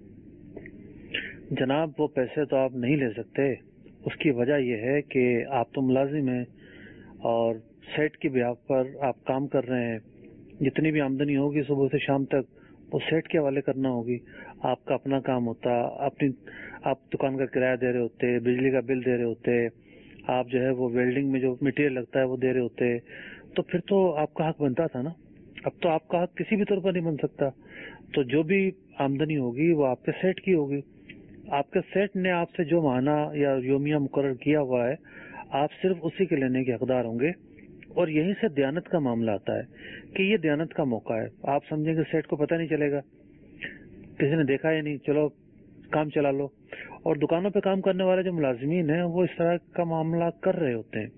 S4: جناب, وہ پیسے تو آپ نہیں لے سکتے. اس کی وجہ یہ ہے کہ آپ تو ملازم ہیں اور سیٹ کی بیاہ پر آپ کام کر رہے ہیں. جتنی بھی آمدنی ہوگی صبح سے شام تک وہ سیٹ کے حوالے کرنا ہوگی. آپ کا اپنا کام ہوتا, آپ دکان کا کرایہ دے رہے ہوتے, بجلی کا بل دے رہے ہوتے, آپ جو ہے وہ ویلڈنگ میں جو مٹیریل لگتا ہے وہ دے رہے ہوتے, تو پھر تو آپ کا حق بنتا تھا نا. اب تو آپ کا حق کسی بھی طور پر نہیں بن سکتا. تو جو بھی آمدنی ہوگی وہ آپ کے سیٹ کی ہوگی. آپ کے سیٹ نے آپ سے جو ماہانہ یا یومیہ مقرر کیا ہوا ہے, آپ صرف اسی کے لینے کے حقدار ہوں گے. اور یہیں سے دیانت کا معاملہ آتا ہے کہ یہ دیانت کا موقع ہے. آپ سمجھیں کہ سیٹ کو پتہ نہیں چلے گا, کسی نے دیکھا ہی نہیں, چلو کام چلا لو. اور دکانوں پہ کام کرنے والے جو ملازمین ہیں وہ اس طرح کا معاملہ کر رہے ہوتے ہیں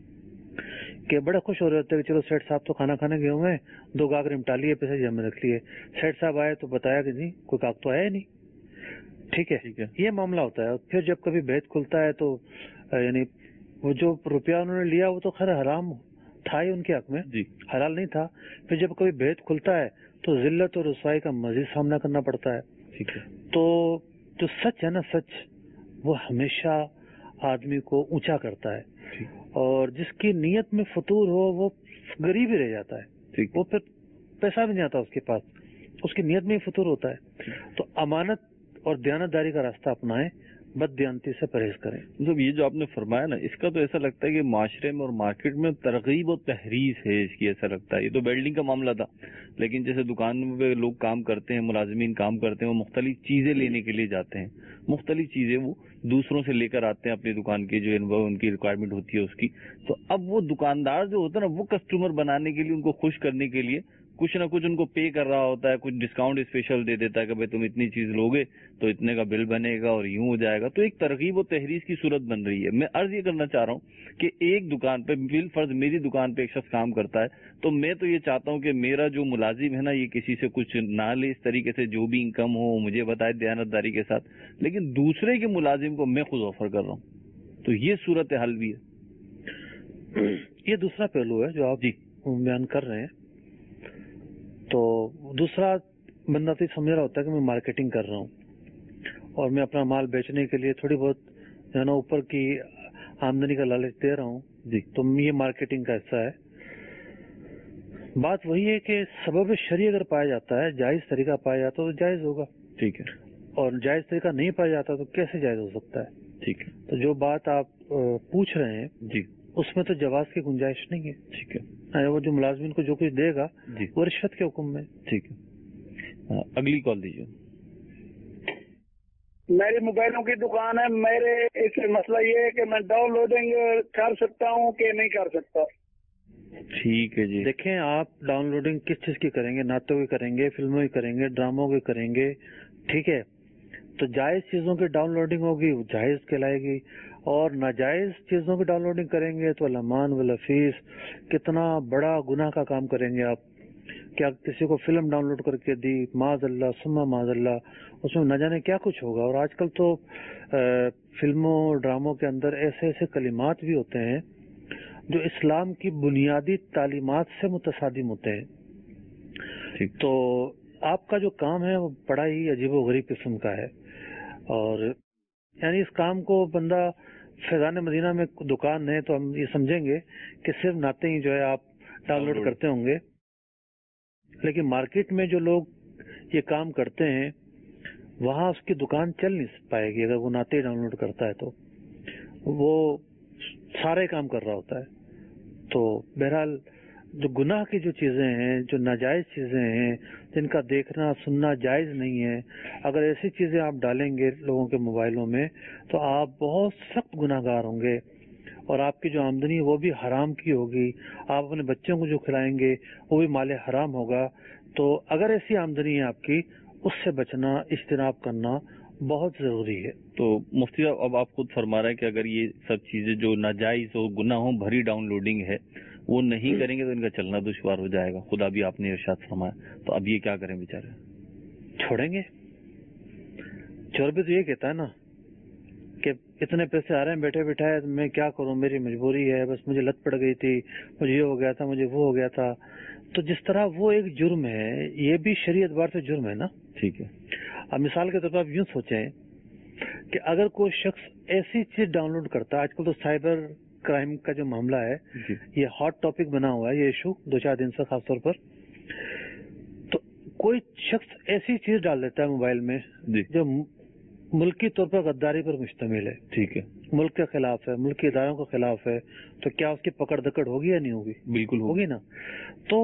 S4: کہ بڑے خوش ہو رہے ہوتے ہیں کہ چلو سیٹ صاحب تو کھانا کھانے گئے ہوئے ہیں, 2 گاہک نمٹا لیے, پیسے جیب میں رکھ لیے. سیٹ صاحب آئے تو بتایا کہ نہیں, کوئی گاہک تو آیا ہی نہیں. ٹھیک ہے, یہ معاملہ ہوتا ہے. پھر جب کبھی بھید کھلتا ہے تو یعنی وہ جو روپیہ انہوں نے لیا وہ تو خیر حرام تھا ہی ان کے حق میں, حلال نہیں تھا. پھر جب کبھی بھید کھلتا ہے تو ذلت اور رسوائی کا مزید سامنا کرنا پڑتا ہے.
S2: ٹھیک ہے.
S4: تو جو سچ ہے نا, سچ وہ ہمیشہ آدمی کو اونچا کرتا ہے, اور جس کی نیت میں فطور ہو وہ غریب ہی رہ جاتا ہے. وہ پھر پیسہ بھی نہیں آتا اس کے پاس, اس کی نیت میں ہی فطور ہوتا ہے. تو امانت اور دیانتداری کا راستہ اپنائیں, بد دیانتی سے پرہیز کریں.
S2: جب یہ جو آپ نے فرمایا نا, اس کا تو ایسا لگتا ہے کہ معاشرے میں اور مارکیٹ میں ترغیب و تحریض ہے اس کی. ایسا لگتا ہے یہ تو ویلڈنگ کا معاملہ تھا, لیکن جیسے دکان میں لوگ کام کرتے ہیں, ملازمین کام کرتے ہیں, وہ مختلف چیزیں لینے کے لیے جاتے ہیں, مختلف چیزیں وہ دوسروں سے لے کر آتے ہیں اپنی دکان کی جو ان کی ریکوائرمنٹ ہوتی ہے اس کی. تو اب وہ دکاندار جو ہوتا ہے نا, وہ کسٹمر بنانے کے لیے, ان کو خوش کرنے کے لیے کچھ نہ کچھ ان کو پے کر رہا ہوتا ہے, کچھ ڈسکاؤنٹ اسپیشل دے دیتا ہے کہ بھائی تم اتنی چیز لوگے تو اتنے کا بل بنے گا اور یوں ہو جائے گا. تو ایک ترغیب و تحریض کی صورت بن رہی ہے. میں عرض یہ کرنا چاہ رہا ہوں کہ ایک دکان پہ بالفرض میری دکان پہ ایک شخص کام کرتا ہے, تو میں تو یہ چاہتا ہوں کہ میرا جو ملازم ہے نا, یہ کسی سے کچھ نہ لے, اس طریقے سے جو بھی انکم ہو مجھے بتائے دیانتداری کے ساتھ, لیکن دوسرے کے ملازم کو میں خود آفر کر رہا ہوں. تو یہ صورت حل بھی ہے.
S4: یہ دوسرا پہلو ہے جو آپ بیان کر رہے ہیں. تو دوسرا بندہ تو سمجھ رہا ہوتا ہے کہ میں مارکیٹنگ کر رہا ہوں اور میں اپنا مال بیچنے کے لیے تھوڑی بہت جو ہے نا اوپر کی آمدنی کا لالچ دے رہا ہوں. تو یہ مارکیٹنگ کا حصہ ہے. بات وہی ہے کہ سبب شرعی اگر پایا جاتا ہے, جائز طریقہ پایا جاتا ہے تو جائز ہوگا.
S2: ٹھیک ہے.
S4: اور جائز طریقہ نہیں پایا جاتا تو کیسے جائز ہو سکتا ہے؟
S2: ٹھیک ہے.
S4: تو جو بات آپ پوچھ رہے ہیں اس میں تو جواز کی گنجائش نہیں ہے.
S2: ٹھیک ہے.
S4: وہ جو ملازمین کو جو کچھ دے گا وہ رشوت کے حکم میں.
S2: ٹھیک ہے. اگلی کال دیجیے.
S9: मेरी मोबाइलों की दुकान है। मेरे इस मसला ये है कि मैं डाउनलोडिंग कर सकता हूँ कि नहीं कर सकता।
S2: ठीक है जी।
S4: देखें, आप डाउनलोडिंग किस चीज की करेंगे? नाटकों की करेंगे, फिल्मों की करेंगे, ड्रामों की करेंगे, ठीक है? तो जायज चीजों की डाउनलोडिंग होगी, वो जायज कहलाएगी, और नाजायज चीजों की डाउनलोडिंग करेंगे तो लमान व लफीस, कितना बड़ा गुनाह का काम करेंगे आप। क्या किसी को फिल्म डाउनलोड करके दी, माज़अल्लाह सुम्मा माज़अल्लाह, उसमें न जाने क्या कुछ होगा। और आजकल तो फिल्मों ड्रामों के अंदर ऐसे ऐसे कलिमात भी होते हैं जो इस्लाम की बुनियादी तालीमात से मुतसादिम होते हैं। तो आपका जो काम है वो बड़ा ही अजीबोगरीब किस्म का है। और यानी इस काम को बंदा फैजान मदीना में दुकान है तो हम ये समझेंगे कि सिर्फ नाते ही जो है आप डाउनलोड करते होंगे, लेकिन मार्केट में जो लोग ये काम करते हैं वहाँ उसकी दुकान चल नहीं पाएगी अगर वो नाते डाउनलोड करता है, तो वो सारे काम कर रहा होता है। तो बहरहाल जो गुनाह की जो चीजें हैं, जो नाजायज चीजें हैं, जिनका देखना सुनना जायज नहीं है, अगर ऐसी चीजें आप डालेंगे लोगों के मोबाइलों में तो आप बहुत सख्त गुनाहगार होंगे, और आपकी जो आमदनी है वो भी हराम की होगी। आप अपने बच्चों को जो खिलाएंगे वो भी माले हराम होगा। तो अगर ऐसी आमदनी है आपकी, उससे बचना, इज्तिनाब करना बहुत जरूरी है।
S2: तो मुफ्ती साहब, अब आप खुद फरमा रहे हैं कि अगर ये सब चीजें जो नाजायज हो, गुनाहों भरी डाउनलोडिंग है, वो नहीं करेंगे तो इनका चलना दुश्वार हो जाएगा। खुदा भी आपने इरशाद फरमाया, तो अब ये क्या करें बेचारे? छोड़ेंगे। चोर भी तो ये कहता है ना कि इतने पैसे आ रहे हैं बैठे बैठाए, मैं क्या करूं, मेरी मजबूरी है, बस मुझे लत पड़ गई थी, मुझे ये हो गया था, मुझे वो हो गया था। तो जिस तरह वो एक जुर्म है, ये भी शरीयत बार से जुर्म है ना। ठीक है। अब मिसाल के तौर पर आप यूं सोचें कि अगर कोई शख्स ऐसी चीज डाउनलोड करता है, आजकल तो साइबर क्राइम का जो मामला है ये हॉट टॉपिक बना हुआ है, ये इशू 2-4 दिन से खासतौर पर। तो कोई शख्स ऐसी चीज डाल देता है मोबाइल में जो मुल्की तौर पर गद्दारी पर मुश्तमिल है, ठीक है, मुल्क के खिलाफ है, मुल्क के इदारों के खिलाफ है, तो क्या उसकी पकड़ दकड़ होगी या नहीं होगी? बिल्कुल होगी ना। तो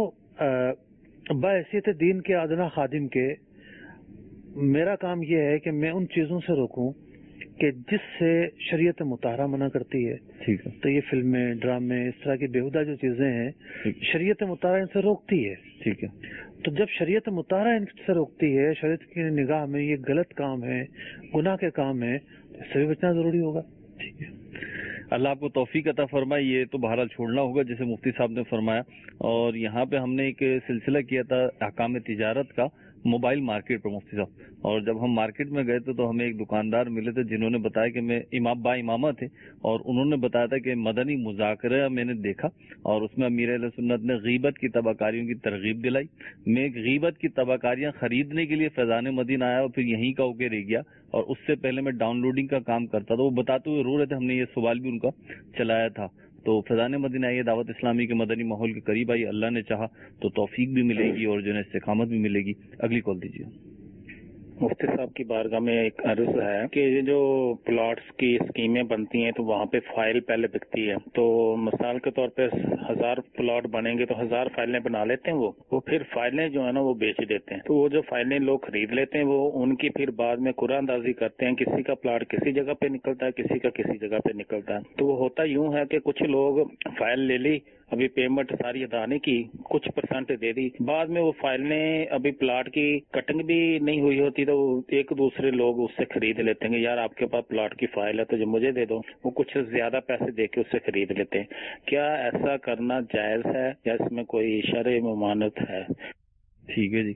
S2: बहैसियत दीन के अदना खादिम के मेरा काम यह है कि मैं उन चीजों से रोकूं कि जिससे शरीयत मुताहरा मना करती है। ठीक है। तो ये फिल्में, ड्रामे, इस तरह की बेहुदा जो चीजें हैं, शरीयत मुताहरा इनसे रोकती है। ठीक है। तो जब शरीयत मुताहरा इनसे रोकती है, शरीयत की निगाह में ये गलत काम है, गुनाह के काम है, तो इससे भी बचना जरूरी होगा। ठीक है। अल्लाह आपको तौफीक अता फरमाए। ये तो बहरहाल छोड़ना होगा जैसे मुफ्ती साहब ने फरमाया। और यहाँ पे हमने एक सिलसिला किया था अहकाम तिजारत का मोबाइल मार्केट पर मुफ्ती साहब, और जब हम मार्केट में गए थे तो हमें एक दुकानदार मिले थे जिन्होंने बताया कि मैं इमामा थे, और उन्होंने बताया था कि मदनी मुज़ाकरा मैंने देखा और उसमें अमीर अहले सुन्नत ने गीबत की तबाकारियों की तरगीब दिलाई। मैं गीबत की तबाकारियां खरीदने के लिए फैजान मदीना आया और फिर यहीं का होके रह गया, और उससे पहले मैं डाउनलोडिंग का काम करता था। वो बताते हुए रो रहे थे, हमने ये सवाल भी उनका चलाया था। तो फैजान मदीना ये दावत इस्लामी के मदनी माहौल के करीब आई, अल्लाह ने चाहा तो तौफीक भी मिलेगी और जो है इस्तिकामत भी मिलेगी। अगली कॉल दीजिए।
S10: मुफ्ती साहब की बारगाह में एक अर्ज है कि ये जो प्लॉट्स की स्कीमें बनती हैं तो वहाँ पे फाइल पहले बिकती है, तो मिसाल के तौर पे 1000 प्लॉट बनेंगे तो 1000 फाइलें बना लेते हैं वो फिर फाइलें जो है ना वो बेच देते हैं। तो वो जो फाइलें लोग खरीद लेते हैं वो उनकी फिर बाद में कुरानदाजी करते हैं। किसी का प्लॉट किसी जगह पे निकलता है, किसी का किसी जगह पे निकलता है। तो वो होता यूं है कि कुछ लोग फाइल ले ली, अभी पेमेंट सारी अदा नहीं की, कुछ परसेंट दे दी, बाद में वो फाइलें अभी प्लॉट की कटिंग भी नहीं हुई होती तो एक दूसरे लोग उससे खरीद लेते हैं। यार आपके पास प्लॉट की फाइल है तो जो मुझे दे दो, वो कुछ ज्यादा पैसे दे के उससे खरीद लेते हैं। क्या ऐसा करना जायज है या इसमें कोई शरई ममानत है?
S4: ठीक है जी।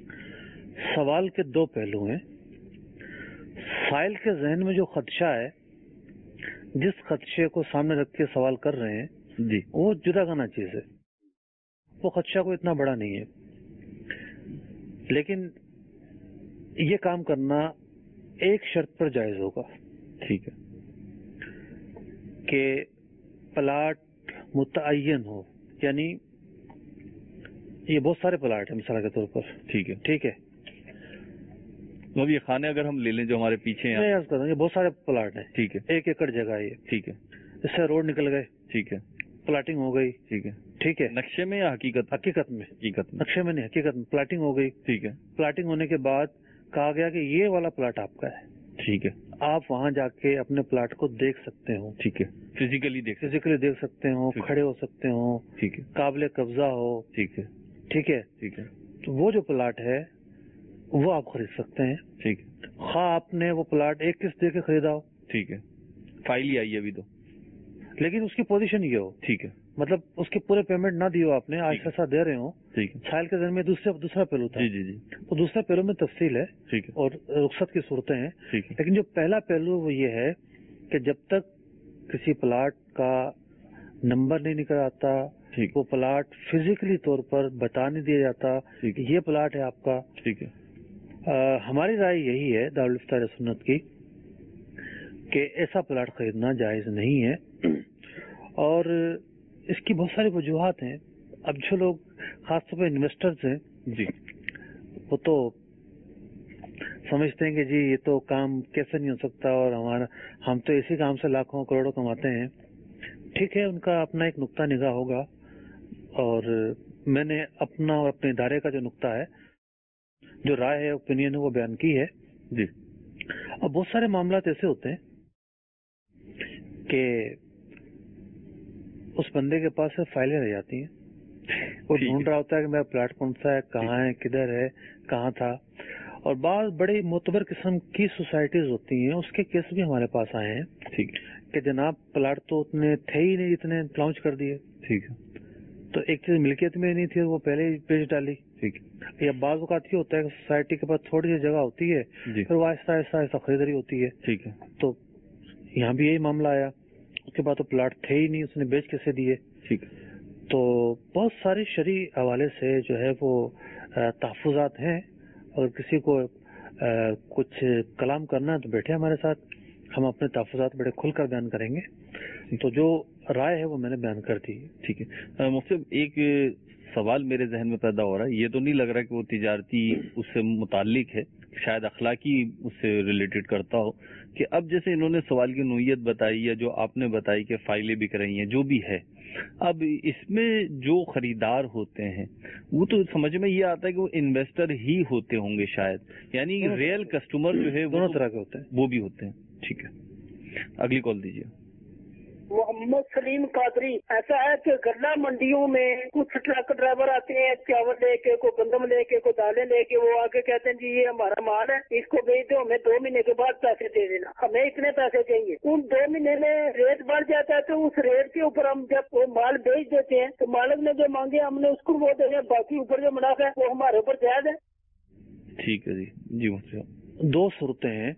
S4: सवाल के दो पहलू हैं। फाइल के जहन में जो खदशा है, जिस खदशे को सामने रख के सवाल कर रहे हैं जी, वो जुदा गाना चीज है। वो खदशा को इतना बड़ा नहीं है, लेकिन ये काम करना एक शर्त पर जायज होगा। ठीक है। कि प्लाट मुतअय्यन हो, यानी ये बहुत सारे प्लाट है मिसाल के तौर पर। ठीक है। ठीक है।
S2: तो ये खाने अगर हम ले लें जो हमारे पीछे हैं,
S4: मैं कर ये बहुत सारे प्लाट है।
S2: ठीक है।
S4: 1 एकड़ जगह है ये।
S2: ठीक है।
S4: इससे रोड निकल गए।
S2: ठीक है।
S4: प्लाटिंग हो गई।
S2: ठीक है।
S4: ठीक है।
S2: नक्शे में या हकीकत?
S4: हकीकत में। नक्शे में नहीं, हकीकत में प्लाटिंग हो गई।
S2: ठीक है।
S4: प्लाटिंग होने के बाद कहा गया कि ये वाला प्लाट आपका है।
S2: ٹھیک ہے.
S4: آپ وہاں جا کے اپنے پلاٹ کو دیکھ سکتے ہو.
S2: ٹھیک ہے. فزیکلی دیکھ
S4: سکتے ہو, کھڑے ہو سکتے ہو.
S2: ٹھیک ہے.
S4: قابل قبضہ ہو.
S2: ٹھیک ہے.
S4: ٹھیک ہے.
S2: ٹھیک ہے.
S4: تو وہ جو پلاٹ ہے وہ آپ خرید سکتے ہیں.
S2: ٹھیک ہے.
S4: خواہ آپ نے وہ پلاٹ ایک قسط دے کے خریدا ہو.
S2: ٹھیک ہے. فائل ہی آئی ابھی تو,
S4: لیکن اس کی پوزیشن یہ ہو.
S2: ٹھیک ہے.
S4: مطلب اس کی پورے پیمنٹ نہ دی ہو آپ نے, آج ایسا دے رہے ہو.
S2: ٹھیک ہے.
S4: سائل کے ذمہ میں دوسرا پہلو تھا.
S2: جی جی.
S4: تو دوسرے پہلو میں تفصیل ہے.
S2: ٹھیک ہے.
S4: اور رخصت کی صورتیں ہیں.
S2: ٹھیک ہے.
S4: لیکن جو پہلا پہلو وہ یہ ہے کہ جب تک کسی پلاٹ کا نمبر نہیں نکل آتا, وہ پلاٹ فزیکلی طور پر بتا نہیں دیا جاتا کہ یہ پلاٹ ہے آپ کا.
S2: ٹھیک ہے.
S4: ہماری رائے یہی ہے دارالفتہ اہل سنت کی کہ ایسا پلاٹ خریدنا جائز نہیں ہے. اور اس کی بہت ساری وجوہات ہیں. اب جو لوگ خاص طور پہ انویسٹرز ہیں
S2: جی,
S4: وہ تو سمجھتے ہیں کہ جی یہ تو کام کیسے نہیں ہو سکتا, اور ہم تو اسی کام سے لاکھوں کروڑوں کماتے ہیں. ٹھیک ہے, ان کا اپنا ایک نقطہ نگاہ ہوگا, اور میں نے اپنا اور اپنے ادارے کا جو نقطہ ہے, جو رائے ہے, اوپینین ہے, وہ بیان کی ہے.
S2: جی.
S4: اور بہت سارے معاملات ایسے ہوتے ہیں کہ اس بندے کے پاس فائلیں رہ جاتی ہیں, وہ ڈھونڈ رہا ہوتا ہے کہ میرا پلاٹ کون سا ہے, کہاں ہے, کدھر ہے, کہاں تھا. اور بعض بڑی معتبر قسم کی سوسائٹیز ہوتی ہیں, اس کے کیس بھی ہمارے پاس آئے ہیں.
S2: ٹھیک
S4: کہ جناب پلاٹ تو اتنے تھے ہی نہیں جتنے لانچ کر دیے.
S2: ٹھیک ہے.
S4: تو ایک چیز ملکیت میں نہیں تھی, وہ پہلے ہی بیچ ڈالی.
S2: ٹھیک.
S4: یا بعض اوقات یہ ہوتا ہے کہ سوسائٹی کے پاس تھوڑی سی جگہ ہوتی ہے, پھر وہ آہستہ آہستہ خریداری ہوتی ہے.
S2: ٹھیک ہے.
S4: تو یہاں بھی یہی معاملہ آیا, اس کے بعد تو پلاٹ تھے ہی نہیں, اس نے بیچ کیسے دیے.
S2: ٹھیک.
S4: تو بہت سارے شرعی حوالے سے جو ہے وہ تحفظات ہیں. اور کسی کو کچھ کلام کرنا ہے تو بیٹھے ہمارے ساتھ, ہم اپنے تحفظات بڑے کھل کر بیان کریں گے. تو جو رائے ہے وہ میں نے بیان کر دی.
S2: ٹھیک ہے. مفتی ایک سوال میرے ذہن میں پیدا ہو رہا ہے, یہ تو نہیں لگ رہا کہ وہ تجارتی اس سے متعلق ہے, شاید اخلاقی اس سے ریلیٹڈ کرتا ہو, کہ اب جیسے انہوں نے سوال کی نوعیت بتائی یا جو آپ نے بتائی کہ فائلیں بک رہی ہیں, جو بھی ہے, اب اس میں جو خریدار ہوتے ہیں وہ تو سمجھ میں یہ آتا ہے کہ وہ انویسٹر ہی ہوتے ہوں گے شاید, یعنی ریئل کسٹمر جو ہے
S4: دونوں طرح کے ہوتے ہیں,
S2: وہ بھی ہوتے ہیں. ٹھیک ہے. اگلی کال دیجیے.
S9: محمد سلیم قادری. ایسا ہے کہ گلہ منڈیوں میں کچھ ٹرک ڈرائیور آتے ہیں, چاول لے کے, کوئی گندم لے کے, کوئی دالیں لے کے, وہ آگے کہتے ہیں جی یہ ہمارا مال ہے, اس کو بیچ دو, ہمیں 2 مہینے کے بعد پیسے دے دینا, ہمیں اتنے پیسے چاہیے. ان 2 مہینے میں ریٹ بڑھ جاتا ہے, تو اس ریٹ کے اوپر ہم جب وہ مال بیچ دیتے ہیں تو مالک نے جو مانگے ہم نے اس کو وہ دے دیں, باقی اوپر جو منافع ہے وہ ہمارے اوپر جائز ہے.
S2: ٹھیک ہے جی. جی
S4: دو صورتیں ہیں,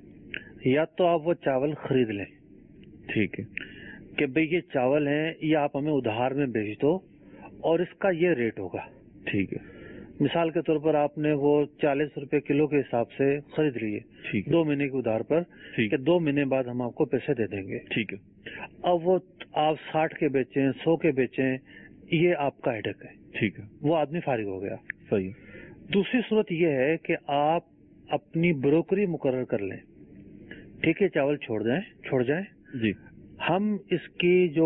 S4: یا تو آپ وہ چاول خرید لیں,
S2: ٹھیک ہے,
S4: کہ بھئی یہ چاول ہیں, یا آپ ہمیں ادھار میں بیچ دو اور اس کا یہ ریٹ ہوگا.
S2: ٹھیک ہے.
S4: مثال کے طور پر آپ نے وہ 40 روپے کلو کے حساب سے خرید لیے 2 مہینے کے ادھار پر, کہ 2 مہینے بعد ہم آپ کو پیسے دے دیں گے.
S2: ٹھیک ہے.
S4: اب وہ آپ 60 کے بیچیں, 100 کے بیچیں, یہ آپ کا ہیڈک ہے.
S2: ٹھیک ہے.
S4: وہ آدمی فارغ ہو گیا.
S2: صحیح.
S4: دوسری صورت یہ ہے کہ آپ اپنی بروکری مقرر کر لیں, ٹھیک ہے, چاول چھوڑ جائیں
S2: جی,
S4: ہم اس کی جو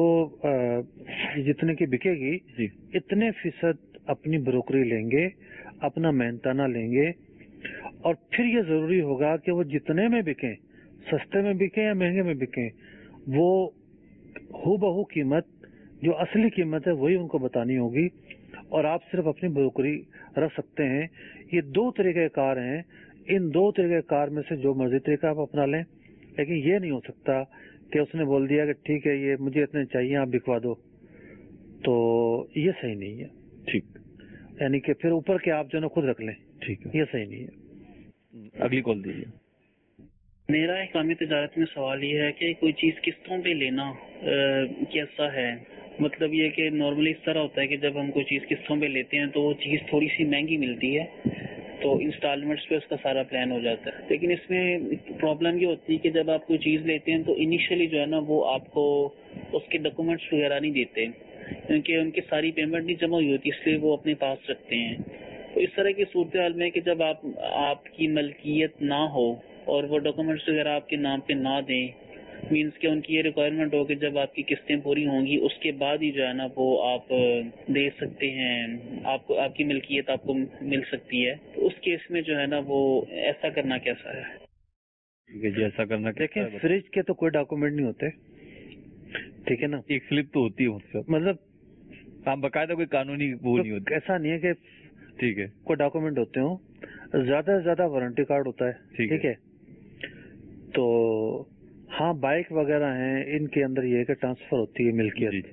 S4: جتنے کی بکے گی
S2: جی,
S4: اتنے فیصد اپنی بروکری لیں گے, اپنا مہنتانہ لیں گے, اور پھر یہ ضروری ہوگا کہ وہ جتنے میں بکیں, سستے میں بکیں یا مہنگے میں بکیں, وہ ہو بہو قیمت جو اصلی قیمت ہے وہی ان کو بتانی ہوگی, اور آپ صرف اپنی بروکری رکھ سکتے ہیں. یہ 2 طریقہ کار ہیں, ان 2 طریقہ کار میں سے جو مرضی طریقہ آپ اپنا لیں, لیکن یہ نہیں ہو سکتا کہ اس نے بول دیا کہ ٹھیک ہے یہ مجھے اتنے چاہیے آپ بکوا دو, تو یہ صحیح نہیں ہے.
S2: ٹھیک,
S4: یعنی کہ پھر اوپر کے آپ جو نا خود رکھ لیں.
S2: ٹھیک ہے,
S4: یہ صحیح نہیں ہے.
S2: اگلی کال دیجیے.
S5: میرا احکامی تجارت میں سوال یہ ہے کہ کوئی چیز قسطوں پہ لینا کیسا ہے؟ مطلب یہ کہ نارملی اس طرح ہوتا ہے کہ جب ہم کوئی چیز قسطوں پہ لیتے ہیں تو وہ چیز تھوڑی سی مہنگی ملتی ہے, تو انسٹالمنٹس پہ اس کا سارا پلان ہو جاتا ہے. لیکن اس میں پرابلم یہ ہوتی ہے کہ جب آپ کوئی چیز لیتے ہیں تو انیشلی جو ہے نا وہ آپ کو اس کے ڈاکومنٹس وغیرہ نہیں دیتے, کیونکہ ان کی ساری پیمنٹ نہیں جمع ہوئی ہوتی, اس لیے وہ اپنے پاس رکھتے ہیں. تو اس طرح کی صورتحال میں کہ جب آپ کی ملکیت نہ ہو اور وہ ڈاکومنٹس وغیرہ آپ کے نام پہ نہ دیں, مینس کہ ان کی یہ ریکوائرمنٹ ہو کہ جب آپ کی قسطیں پوری ہوں گی اس کے بعد ہی جو ہے نا وہ آپ دے سکتے ہیں, آپ کی ملکیت آپ کو مل سکتی ہے. تو اس کیس میں جو ہے نا وہ ایسا کرنا کیسا ہے؟
S2: ठीक है जी, ऐसा करना
S4: देखिए फ्रिज के तो कोई डॉक्यूमेंट नहीं होते, ठीक है ना,
S2: एक स्लिप तो होती है मुझसे,
S4: मतलब
S2: आप बकायदा कोई कानूनी वो नहीं होती,
S4: ऐसा नहीं है कि
S2: ठीक है,
S4: कोई डॉक्यूमेंट होते हो, ज्यादा से ज्यादा वारंटी कार्ड होता है, ठीक है। तो हाँ बाइक वगैरह हैं, इनके अंदर ये है कि ट्रांसफर होती है मिल्कियत।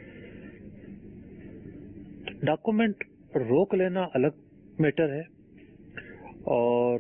S4: डॉक्यूमेंट रोक लेना अलग मैटर है, और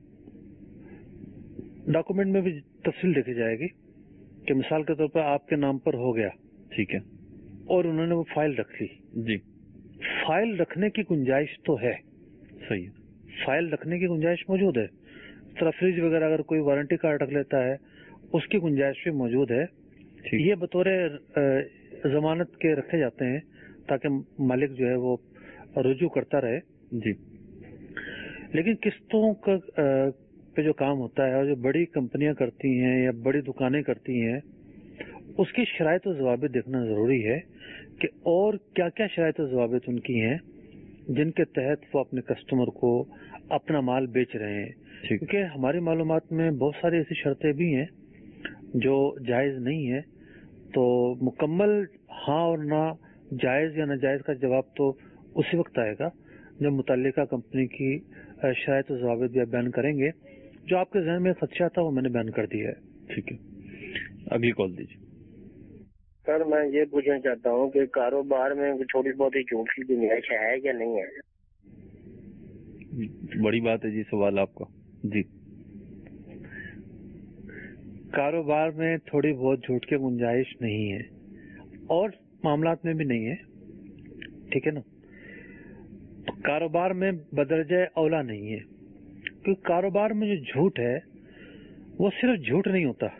S4: डॉक्यूमेंट में भी तफसील देखी जाएगी कि मिसाल के तौर पर आपके नाम पर हो गया, ठीक है, और उन्होंने वो फाइल रख ली जी, फाइल रखने की गुंजाइश तो है,
S2: सही है,
S4: फाइल रखने की गुंजाइश मौजूद है। इस तरह फ्रिज वगैरह अगर कोई वारंटी कार्ड रख लेता है उसकी गुंजाइश भी मौजूद है, ये बतौर जमानत के रखे जाते हैं ताकि मालिक जो है वो रुजू करता रहे जी। लेकिन किस्तों का पे जो काम होता है और जो बड़ी कंपनियां करती हैं या बड़ी दुकानें करती हैं, उसकी शराइत और ज़वाबित देखना जरूरी है कि और क्या क्या शराइत और ज़वाबित उनकी हैं जिनके तहत वो अपने कस्टमर को अपना माल बेच रहे हैं। क्योंकि हमारी मालूमात में बहुत सारी ऐसी शर्तें भी हैं जो जायज नहीं है, तो मुकम्मल हाँ और ना, जायज या नाजायज का जवाब तो उसी वक्त आएगा जब मुतल्लिका कंपनी की शराइत और ज़वाबित भी बयान करेंगे। जो आपके जहन में खदशा था वो मैंने बयान कर दिया है। ठीक है, अगली कॉल दीजिए।
S11: सर मैं ये पूछना चाहता हूँ कि कारोबार में छोटी बहुत ही झूठ की गुंजाइश है या नहीं है?
S2: बड़ी बात है जी सवाल आपका जी।
S4: कारोबार में थोड़ी बहुत झूठ की गुंजाइश नहीं है और मामलात में भी नहीं है, ठीक है ना। तो कारोबार में बदरजा औला नहीं है, क्योंकि कारोबार में जो झूठ है वो सिर्फ झूठ नहीं होता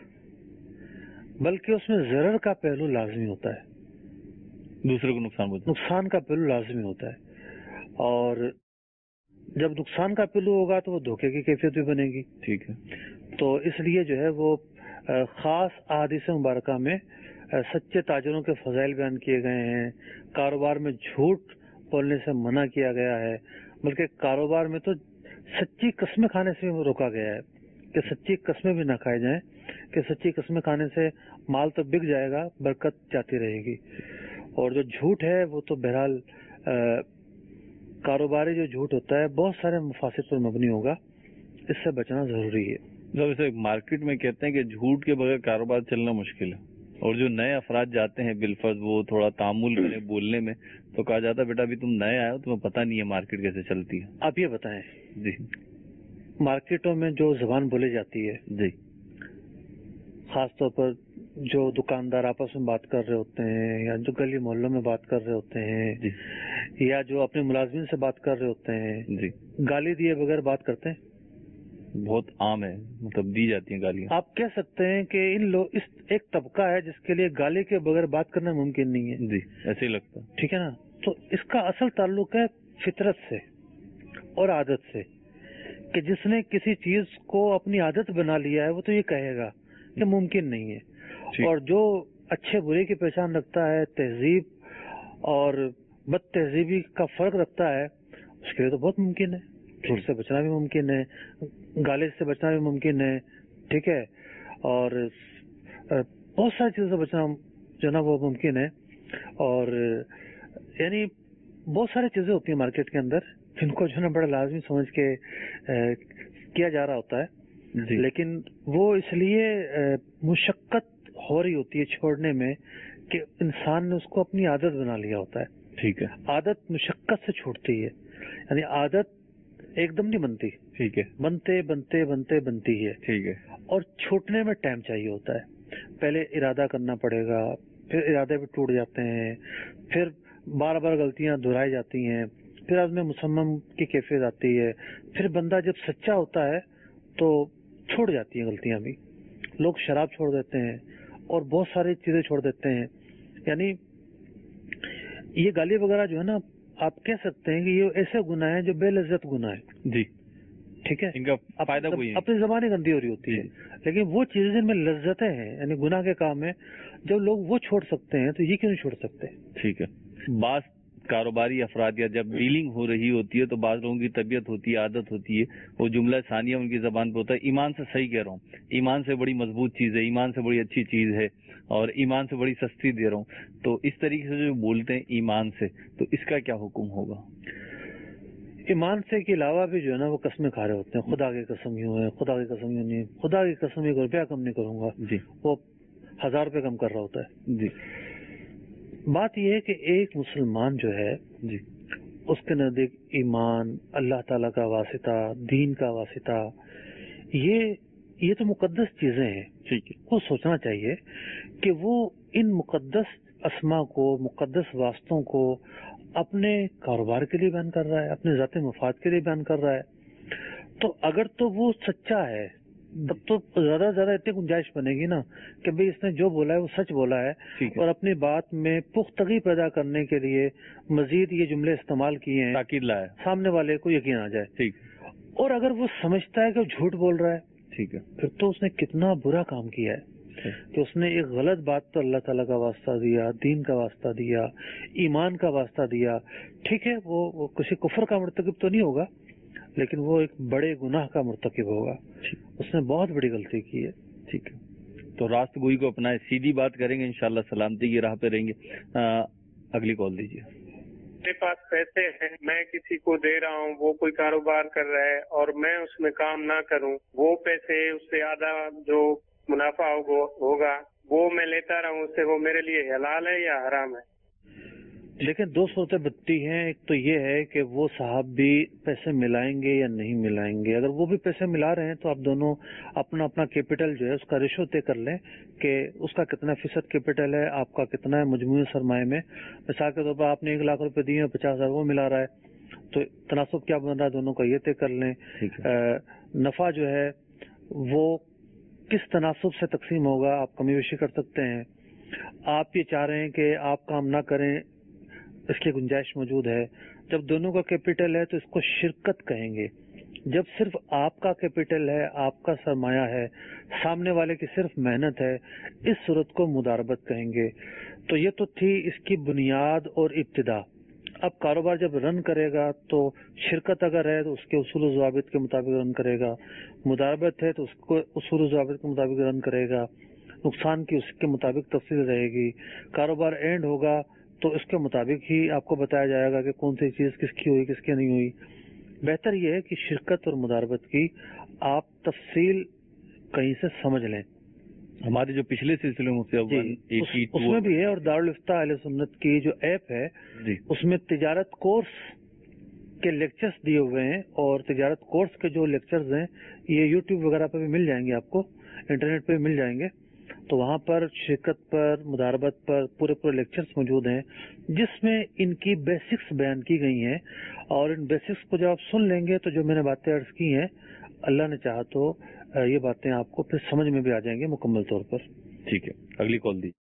S4: बल्कि उसमें जरर का पहलू लाजमी होता है,
S2: दूसरे को नुकसान
S4: का पहलू लाजमी होता है। और जब नुकसान का पहलू होगा तो वो धोखे की कैफियत भी बनेगी, ठीक है। तो इसलिए जो है वो खास अहादीस मुबारका में सच्चे ताजरों के फजाइल बयान किए गए हैं। कारोबार में झूठ बोलने से मना किया गया है, बल्कि कारोबार में तो सच्ची कस्में खाने से भी रोका गया है कि सच्ची कस्में भी ना खाए जाएं, कि सच्ची कस्में खाने से माल तो बिक जाएगा, बरकत जाती रहेगी। और जो झूठ है वो तो बहरहाल कारोबारी जो झूठ होता है बहुत सारे मुफासिद पर मबनी होगा, इससे बचना जरूरी है।
S2: जब इसे मार्केट में कहते हैं कि झूठ के बगैर कारोबार चलना मुश्किल है, और जो नए अफराद जाते हैं बिलफर्ज वो थोड़ा तामुल करें बोलने में, तो कहा जाता है बेटा अभी तुम नए आए हो, तुम्हें पता नहीं है मार्केट कैसे चलती है।
S4: आप ये बताएं
S2: जी,
S4: मार्केटों में जो जुबान बोली जाती है
S2: जी,
S4: खास तौर पर जो दुकानदार आपस में बात कर रहे होते हैं या जो गली मोहल्लों में बात कर रहे होते हैं जी, या जो अपने मुलाजिम से बात कर रहे होते हैं
S2: जी,
S4: गाली दिए बगैर बात करते हैं,
S2: बहुत आम है, मतलब दी जाती हैं गालियां।
S4: आप कह सकते हैं कि इन लोग इस एक तबका है जिसके लिए गाली के बगैर बात करना मुमकिन नहीं है
S2: जी, ऐसे ही लगता है,
S4: ठीक है ना। तो इसका असल ताल्लुक है फितरत से और आदत से, कि जिसने किसी चीज को अपनी आदत बना लिया है वो तो ये कहेगा कि मुमकिन नहीं है, और जो अच्छे बुरे की पहचान रखता है, तहजीब और बद तहजीबी का फर्क रखता है, उसके लिए तो बहुत मुमकिन है। झूठ से बचना भी मुमकिन है, गाली से बचना भी मुमकिन है, ठीक है, और बहुत सारी चीजों से बचना जो ना वो मुमकिन है। और यानी बहुत सारी चीजें होती है मार्केट के अंदर जिनको जो ना बड़ा लाजमी समझ के किया जा रहा होता है, लेकिन वो इसलिए मुशक्कत हो रही होती है छोड़ने में कि इंसान ने उसको अपनी आदत बना लिया होता है, ठीक है। आदत मुशक्कत से छूटती है, यानी आदत एकदम नहीं बनती, ठीक है, बनते बनते बनते बनती है, ठीक है, और छूटने में टाइम चाहिए होता है। पहले इरादा करना पड़ेगा, फिर इरादे भी टूट जाते हैं, फिर बार बार गलतियां दोहराई जाती हैं, फिर आदमी मुसम्मम की कैफियत आती है, फिर बंदा जब सच्चा होता है तो छोड़ जाती हैं गलतियां भी। लोग शराब छोड़ देते हैं और बहुत सारी चीजें छोड़ देते हैं। यानी ये गाली वगैरह जो है ना, आप कह सकते हैं कि ये ऐसे गुनाह है जो बेलज्जत गुनाह है जी, ठीक है,
S2: इनका फायदा कोई
S4: अपनी जबानी गंदी हो रही होती है, लेकिन वो चीजें जिनमें लज्जतें हैं यानी गुनाह के काम है, जब लोग वो छोड़ सकते हैं तो ये क्यों नहीं छोड़ सकते?
S2: ठीक है, बात कारोबारी अफराद या जब डीलिंग हो रही होती है तो बाज़ लोगों की तबीयत होती है, आदत होती है, वो जुमला सानिया उनकी ज़बान पर होता है, ईमान से, सही कह रहा हूँ, ईमान से बड़ी मजबूत चीज़ है, ईमान से बड़ी अच्छी चीज़ है और ईमान से बड़ी सस्ती दे रहा हूँ, तो इस तरीके से जो बोलते हैं ईमान से, तो इसका क्या हुक्म होगा?
S4: ईमान से के अलावा भी जो है ना वो कसमें खा रहे होते हैं, खुदा की कसम यूं है, खुदा की कसम यूं नहीं, खुदा की कसम 1 रुपया कम नहीं करूंगा
S2: जी,
S4: वो 1000 रुपये कम कर रहा होता है
S2: जी।
S4: बात यह है कि एक मुसलमान जो है
S2: जी,
S4: उसके नजदीक ईमान, अल्लाह ताला का वासिता, दीन का वासिता, ये तो मुकद्दस चीजें हैं।
S2: ठीक है,
S4: वो सोचना चाहिए कि वो इन मुकद्दस अस्मा को, मुकद्दस वास्तों को अपने कारोबार के लिए बयान कर रहा है, अपने ज़ाती मफाद के लिए बयान कर रहा है। तो अगर तो वो सच्चा है तब तो ज्यादा से ज्यादा इतनी गुंजाइश बनेगी ना कि भाई इसने जो बोला है वो सच बोला है, और अपनी बात में पुख्तगी पैदा करने के लिए मजीद ये जुमले इस्तेमाल किए हैं
S2: ताकीद लाया,
S4: सामने वाले को यकीन आ जाए।
S2: ठीक।
S4: और अगर वो समझता है कि वो झूठ बोल रहा है,
S2: ठीक है,
S4: फिर तो उसने कितना बुरा काम किया है कि उसने एक गलत बात पर अल्लाह ताला का वास्ता दिया, दीन का वास्ता दिया, ईमान का वास्ता दिया। ठीक है, वो किसी कुफर का मुर्तकिब तो नहीं होगा, लेकिन वो एक बड़े गुनाह का मुर्तकिब होगा, उसने बहुत बड़ी गलती की है।
S2: ठीक है, तो रास्त गोई को अपनाए, सीधी बात करेंगे, इंशाल्लाह सलामती की राह पे रहेंगे। अगली कॉल दीजिए।
S12: मेरे पास पैसे हैं, मैं किसी को दे रहा हूँ, वो कोई कारोबार कर रहा है और मैं उसमें काम ना करूँ, वो पैसे उससे आधा जो मुनाफा होगा वो मैं लेता रहूँ, उससे वो मेरे लिए हलाल है या हराम है?
S4: लेकिन 2 सूरतें बनती हैं। एक तो ये है कि वो साहब भी पैसे मिलाएंगे या नहीं मिलाएंगे। अगर वो भी पैसे मिला रहे हैं तो आप दोनों अपना अपना कैपिटल जो है उसका रेशो तय कर लें कि उसका कितना फीसद कैपिटल है, आपका कितना है मजमूई सरमाए में। मिसाल के तौर पर आपने 1 लाख रुपए दिए, 50,000 वो मिला रहा है, तो तनासुब क्या बन रहा है दोनों का ये तय कर लें। नफा जो है वो किस तनासुब से तकसीम होगा आप कमी बेशी कर सकते हैं। आप ये चाह रहे हैं कि आप काम ना करें, इसकी गुंजाइश मौजूद है। जब दोनों का कैपिटल है तो इसको शिरकत कहेंगे। जब सिर्फ आपका कैपिटल है, आपका सरमाया है, सामने वाले की सिर्फ मेहनत है, इस सूरत को मुदारबत कहेंगे। तो ये तो थी इसकी बुनियाद और इब्तिदा। अब कारोबार जब रन करेगा तो शिरकत अगर है तो उसके उसूल और ज़वाबित के मुताबिक रन करेगा, मुदारबत है तो उसको उसूल और ज़वाबित के मुताबिक रन करेगा, नुकसान की उसके मुताबिक तफसील रहेगी। कारोबार एंड होगा तो इसके मुताबिक ही आपको बताया जाएगा कि कौन सी चीज किसकी हुई किसकी नहीं हुई। बेहतर यह है कि शिरकत और मुदारबत की आप तफसील कहीं से समझ लें।
S2: हमारे जो पिछले सिलसिले में
S4: उसमें भी है, और दारुल इफ्ता अहले सुन्नत की जो ऐप है उसमें तिजारत कोर्स के लेक्चर्स दिए हुए हैं, और तिजारत कोर्स के जो लेक्चर्स हैं ये यूट्यूब वगैरह पर भी मिल जाएंगे, आपको इंटरनेट पे भी मिल जाएंगे। तो वहाँ पर शिरकत पर, मुदारबत पर पूरे लेक्चर्स मौजूद हैं जिसमें इनकी बेसिक्स बयान की गई हैं। और इन बेसिक्स को जब आप सुन लेंगे तो जो मैंने बातें अर्ज की हैं, अल्लाह ने चाहा तो ये बातें आपको फिर समझ में भी आ जाएंगे मुकम्मल तौर पर।
S2: ठीक है, अगली कॉल दी।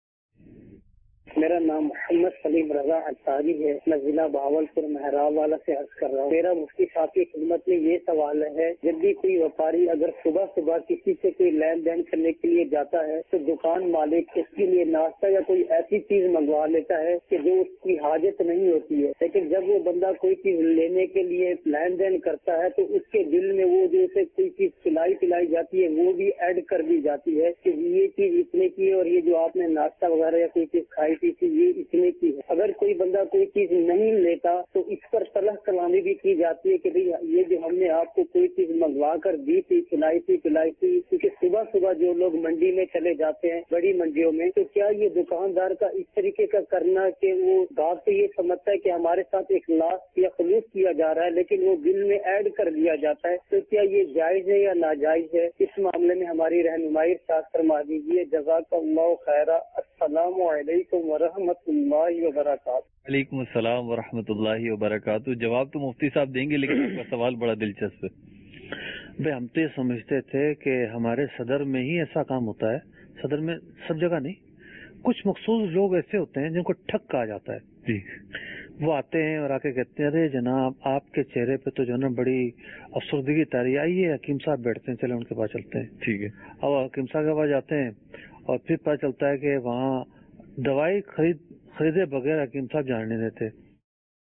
S9: मेरा नाम मोहम्मद सलीम रजा अंसारी है। मैं जिला बहावलपुर महराब वाला से अर्ज कर रहा हूँ। मेरा मुफ्ती साहब की खिदमत में ये सवाल है, जब भी कोई व्यापारी अगर सुबह सुबह किसी से कोई लेन देन करने के लिए जाता है तो दुकान मालिक उसके लिए नाश्ता या कोई ऐसी चीज मंगवा लेता है कि जो उसकी हाजत नहीं होती है, लेकिन जब वो बंदा कोई चीज लेने के लिए लेन देन करता है तो उसके बिल में वो जो उसे कोई चीज पिलाई जाती है वो भी ऐड कर दी जाती है कि ये चीज इतने की है और ये जो आपने नाश्ता वगैरह या कोई चीज खाई थी ये इतने की है। अगर कोई बंदा कोई चीज नहीं लेता तो इस पर सलाह कलामी भी की जाती है कि भाई ये जो हमने आपको कोई चीज मंगवा कर दी थी, पिलाई थी, क्योंकि सुबह सुबह जो लोग मंडी में चले जाते हैं, बड़ी मंडियों में, तो क्या ये दुकानदार का इस तरीके का करना कि वो गाहक से ये समझता है कि हमारे साथ इखलास या खलूस किया जा रहा है लेकिन वो बिल में ऐड कर दिया जाता है, तो क्या ये जायज है या नाजायज है? इस मामले में हमारी रहनुमाई इरशाद फरमा दीजिए। जज़ाकल्लाहु खैरा। अस्सलामु अलैकुम व रहमतुल्लाहि व बरकातहू।
S2: वालेकुम अस्सलाम व रहमतुल्लाहि व बरकातहू। जवाब तो मुफ्ती साहब देंगे, लेकिन आपका सवाल बड़ा दिलचस्प है।
S4: भाई हम तो ये समझते थे कि हमारे सदर में ही ऐसा काम होता है। सदर में सब जगह नहीं, कुछ मखसूस लोग ऐसे होते हैं जिनको ठग कहा जाता है जी। वो आते हैं और आके कहते हैं, अरे जनाब आपके चेहरे पे तो जो ना बड़ी अफसरदगी तारी, आइए हकीम साहब बैठते हैं, चले उनके पास चलते हैं।
S2: ठीक है,
S4: अब हकीम साहब के पास जाते हैं और फिर पता चलता है कि वहाँ दवाई खरीदे बगैर हकीम साहब जाने नहीं देते।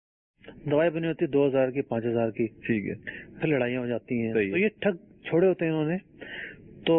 S4: दवाई बनी होती है 2000 की 5000 की,
S2: ठीक है,
S4: फिर लड़ाइयाँ हो जाती हैं।
S2: सही है।
S4: तो ये ठग छोड़े होते हैं इन्होंने। तो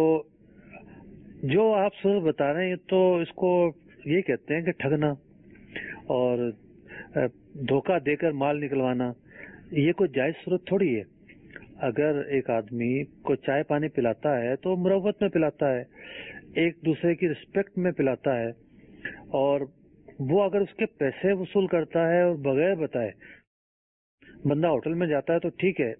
S4: जो आप सूरत बता रहे हैं तो इसको ये कहते हैं कि ठगना और धोखा देकर माल निकलवाना, ये कोई जायज सूरत थोड़ी है। अगर एक आदमी को चाय पानी पिलाता है तो मुरव्वत में पिलाता है, एक दूसरे की रिस्पेक्ट में पिलाता है, और वो अगर उसके पैसे वसूल करता है और बगैर बताए बंदा होटल में जाता है तो ठीक है,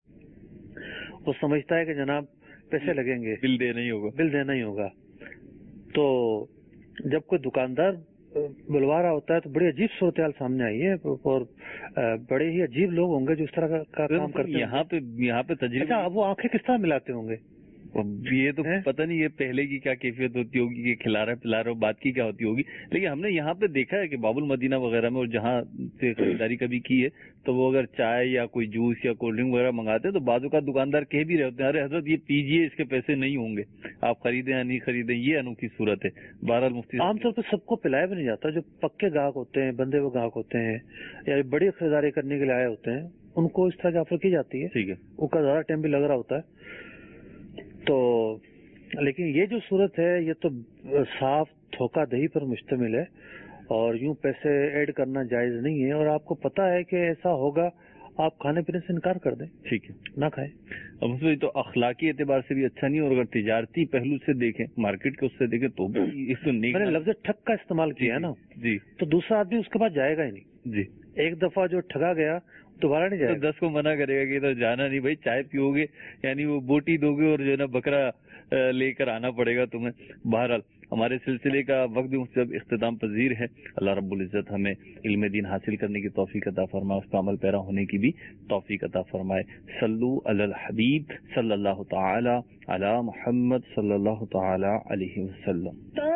S4: वो समझता है कि जनाब पैसे लगेंगे,
S2: बिल देना ही होगा।
S4: तो जब कोई दुकानदार बुलवा रहा होता है तो बड़ी अजीब सूरत हाल सामने आई है, और बड़े ही अजीब लोग होंगे जो इस तरह का काम करते हैं।
S2: यहाँ पे तजर्बा।
S4: अच्छा, वो आंखें किस तरह मिलाते होंगे?
S2: ये तो पता नहीं, ये पहले की क्या कैफियत होती होगी कि खिला रहा पिला रहा, बात की क्या होती होगी। लेकिन हमने यहाँ पे देखा है कि बाबुल मदीना वगैरह में, और जहाँ से खरीदारी कभी की है, तो वो अगर चाय या कोई जूस या कोल्ड ड्रिंक वगैरह मंगाते हैं तो बाजू का दुकानदार कह भी रहे होते हैं, अरे हजरत ये पीजिए, इसके पैसे नहीं होंगे, आप खरीदें या नहीं खरीदें। ये अनोखी सूरत है। बहरहाल मुफ्ती
S4: आमतौर पर सबको पिलाया भी नहीं जाता। जो पक्के ग्राहक होते हैं, बंदे वो ग्राहक होते हैं या बड़ी खरीदारी करने के लिए आए होते हैं, उनको इस तरह की ऑफर की जाती है।
S2: ठीक है,
S4: उनका ज्यादा टाइम भी लग रहा होता है। तो लेकिन ये जो सूरत है ये तो साफ धोखाधड़ी पर मुश्तमिल है, और यूं पैसे ऐड करना जायज नहीं है। और आपको पता है कि ऐसा होगा, आप खाने पीने से इनकार कर दें,
S2: ठीक है,
S4: ना खाएं।
S2: अब उसमें तो अखलाकी एतबार से भी अच्छा नहीं, और अगर तिजारती पहलू से देखें, मार्केट के उससे देखें, तो इसको नहीं।
S4: मैंने लफ्ज ठग का इस्तेमाल किया है ना
S2: जी,
S4: तो दूसरा आदमी उसके पास जाएगा ही नहीं
S2: जी।
S4: एक दफा जो ठगा गया दोबारा नहीं जाएगा।
S2: तो 10 को मना करेगा कि इधर जाना नहीं भाई, चाय पियोगे यानी वो बोटी दोगे और जो है ना बकरा लेकर आना पड़ेगा तुम्हें। बहरहाल हमारे सिलसिले का वक्त भी मुझसे अब इख्तिताम पजीर है। अल्लाह रब्बुल इज्जत हमें इल्म दीन हासिल करने की तौफीक अता फरमाए, उस पर अमल पैरा होने की भी तौफीक अता फरमाए। सल्लु अलल हबीब सल्लल्लाहु तआला अला मुहम्मद सल्लल्लाहु तआला अलैहि वसल्लम।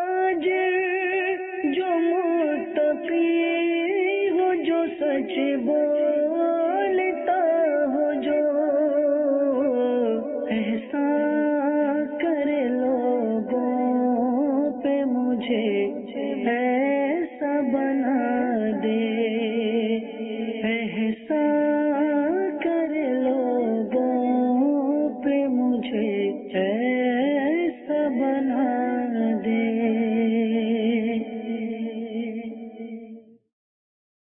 S1: ताजिर जो मुत्तकी हो, जो सच बोलता हो, जो एहसान करे लोगों पे, मुझे ऐसा बना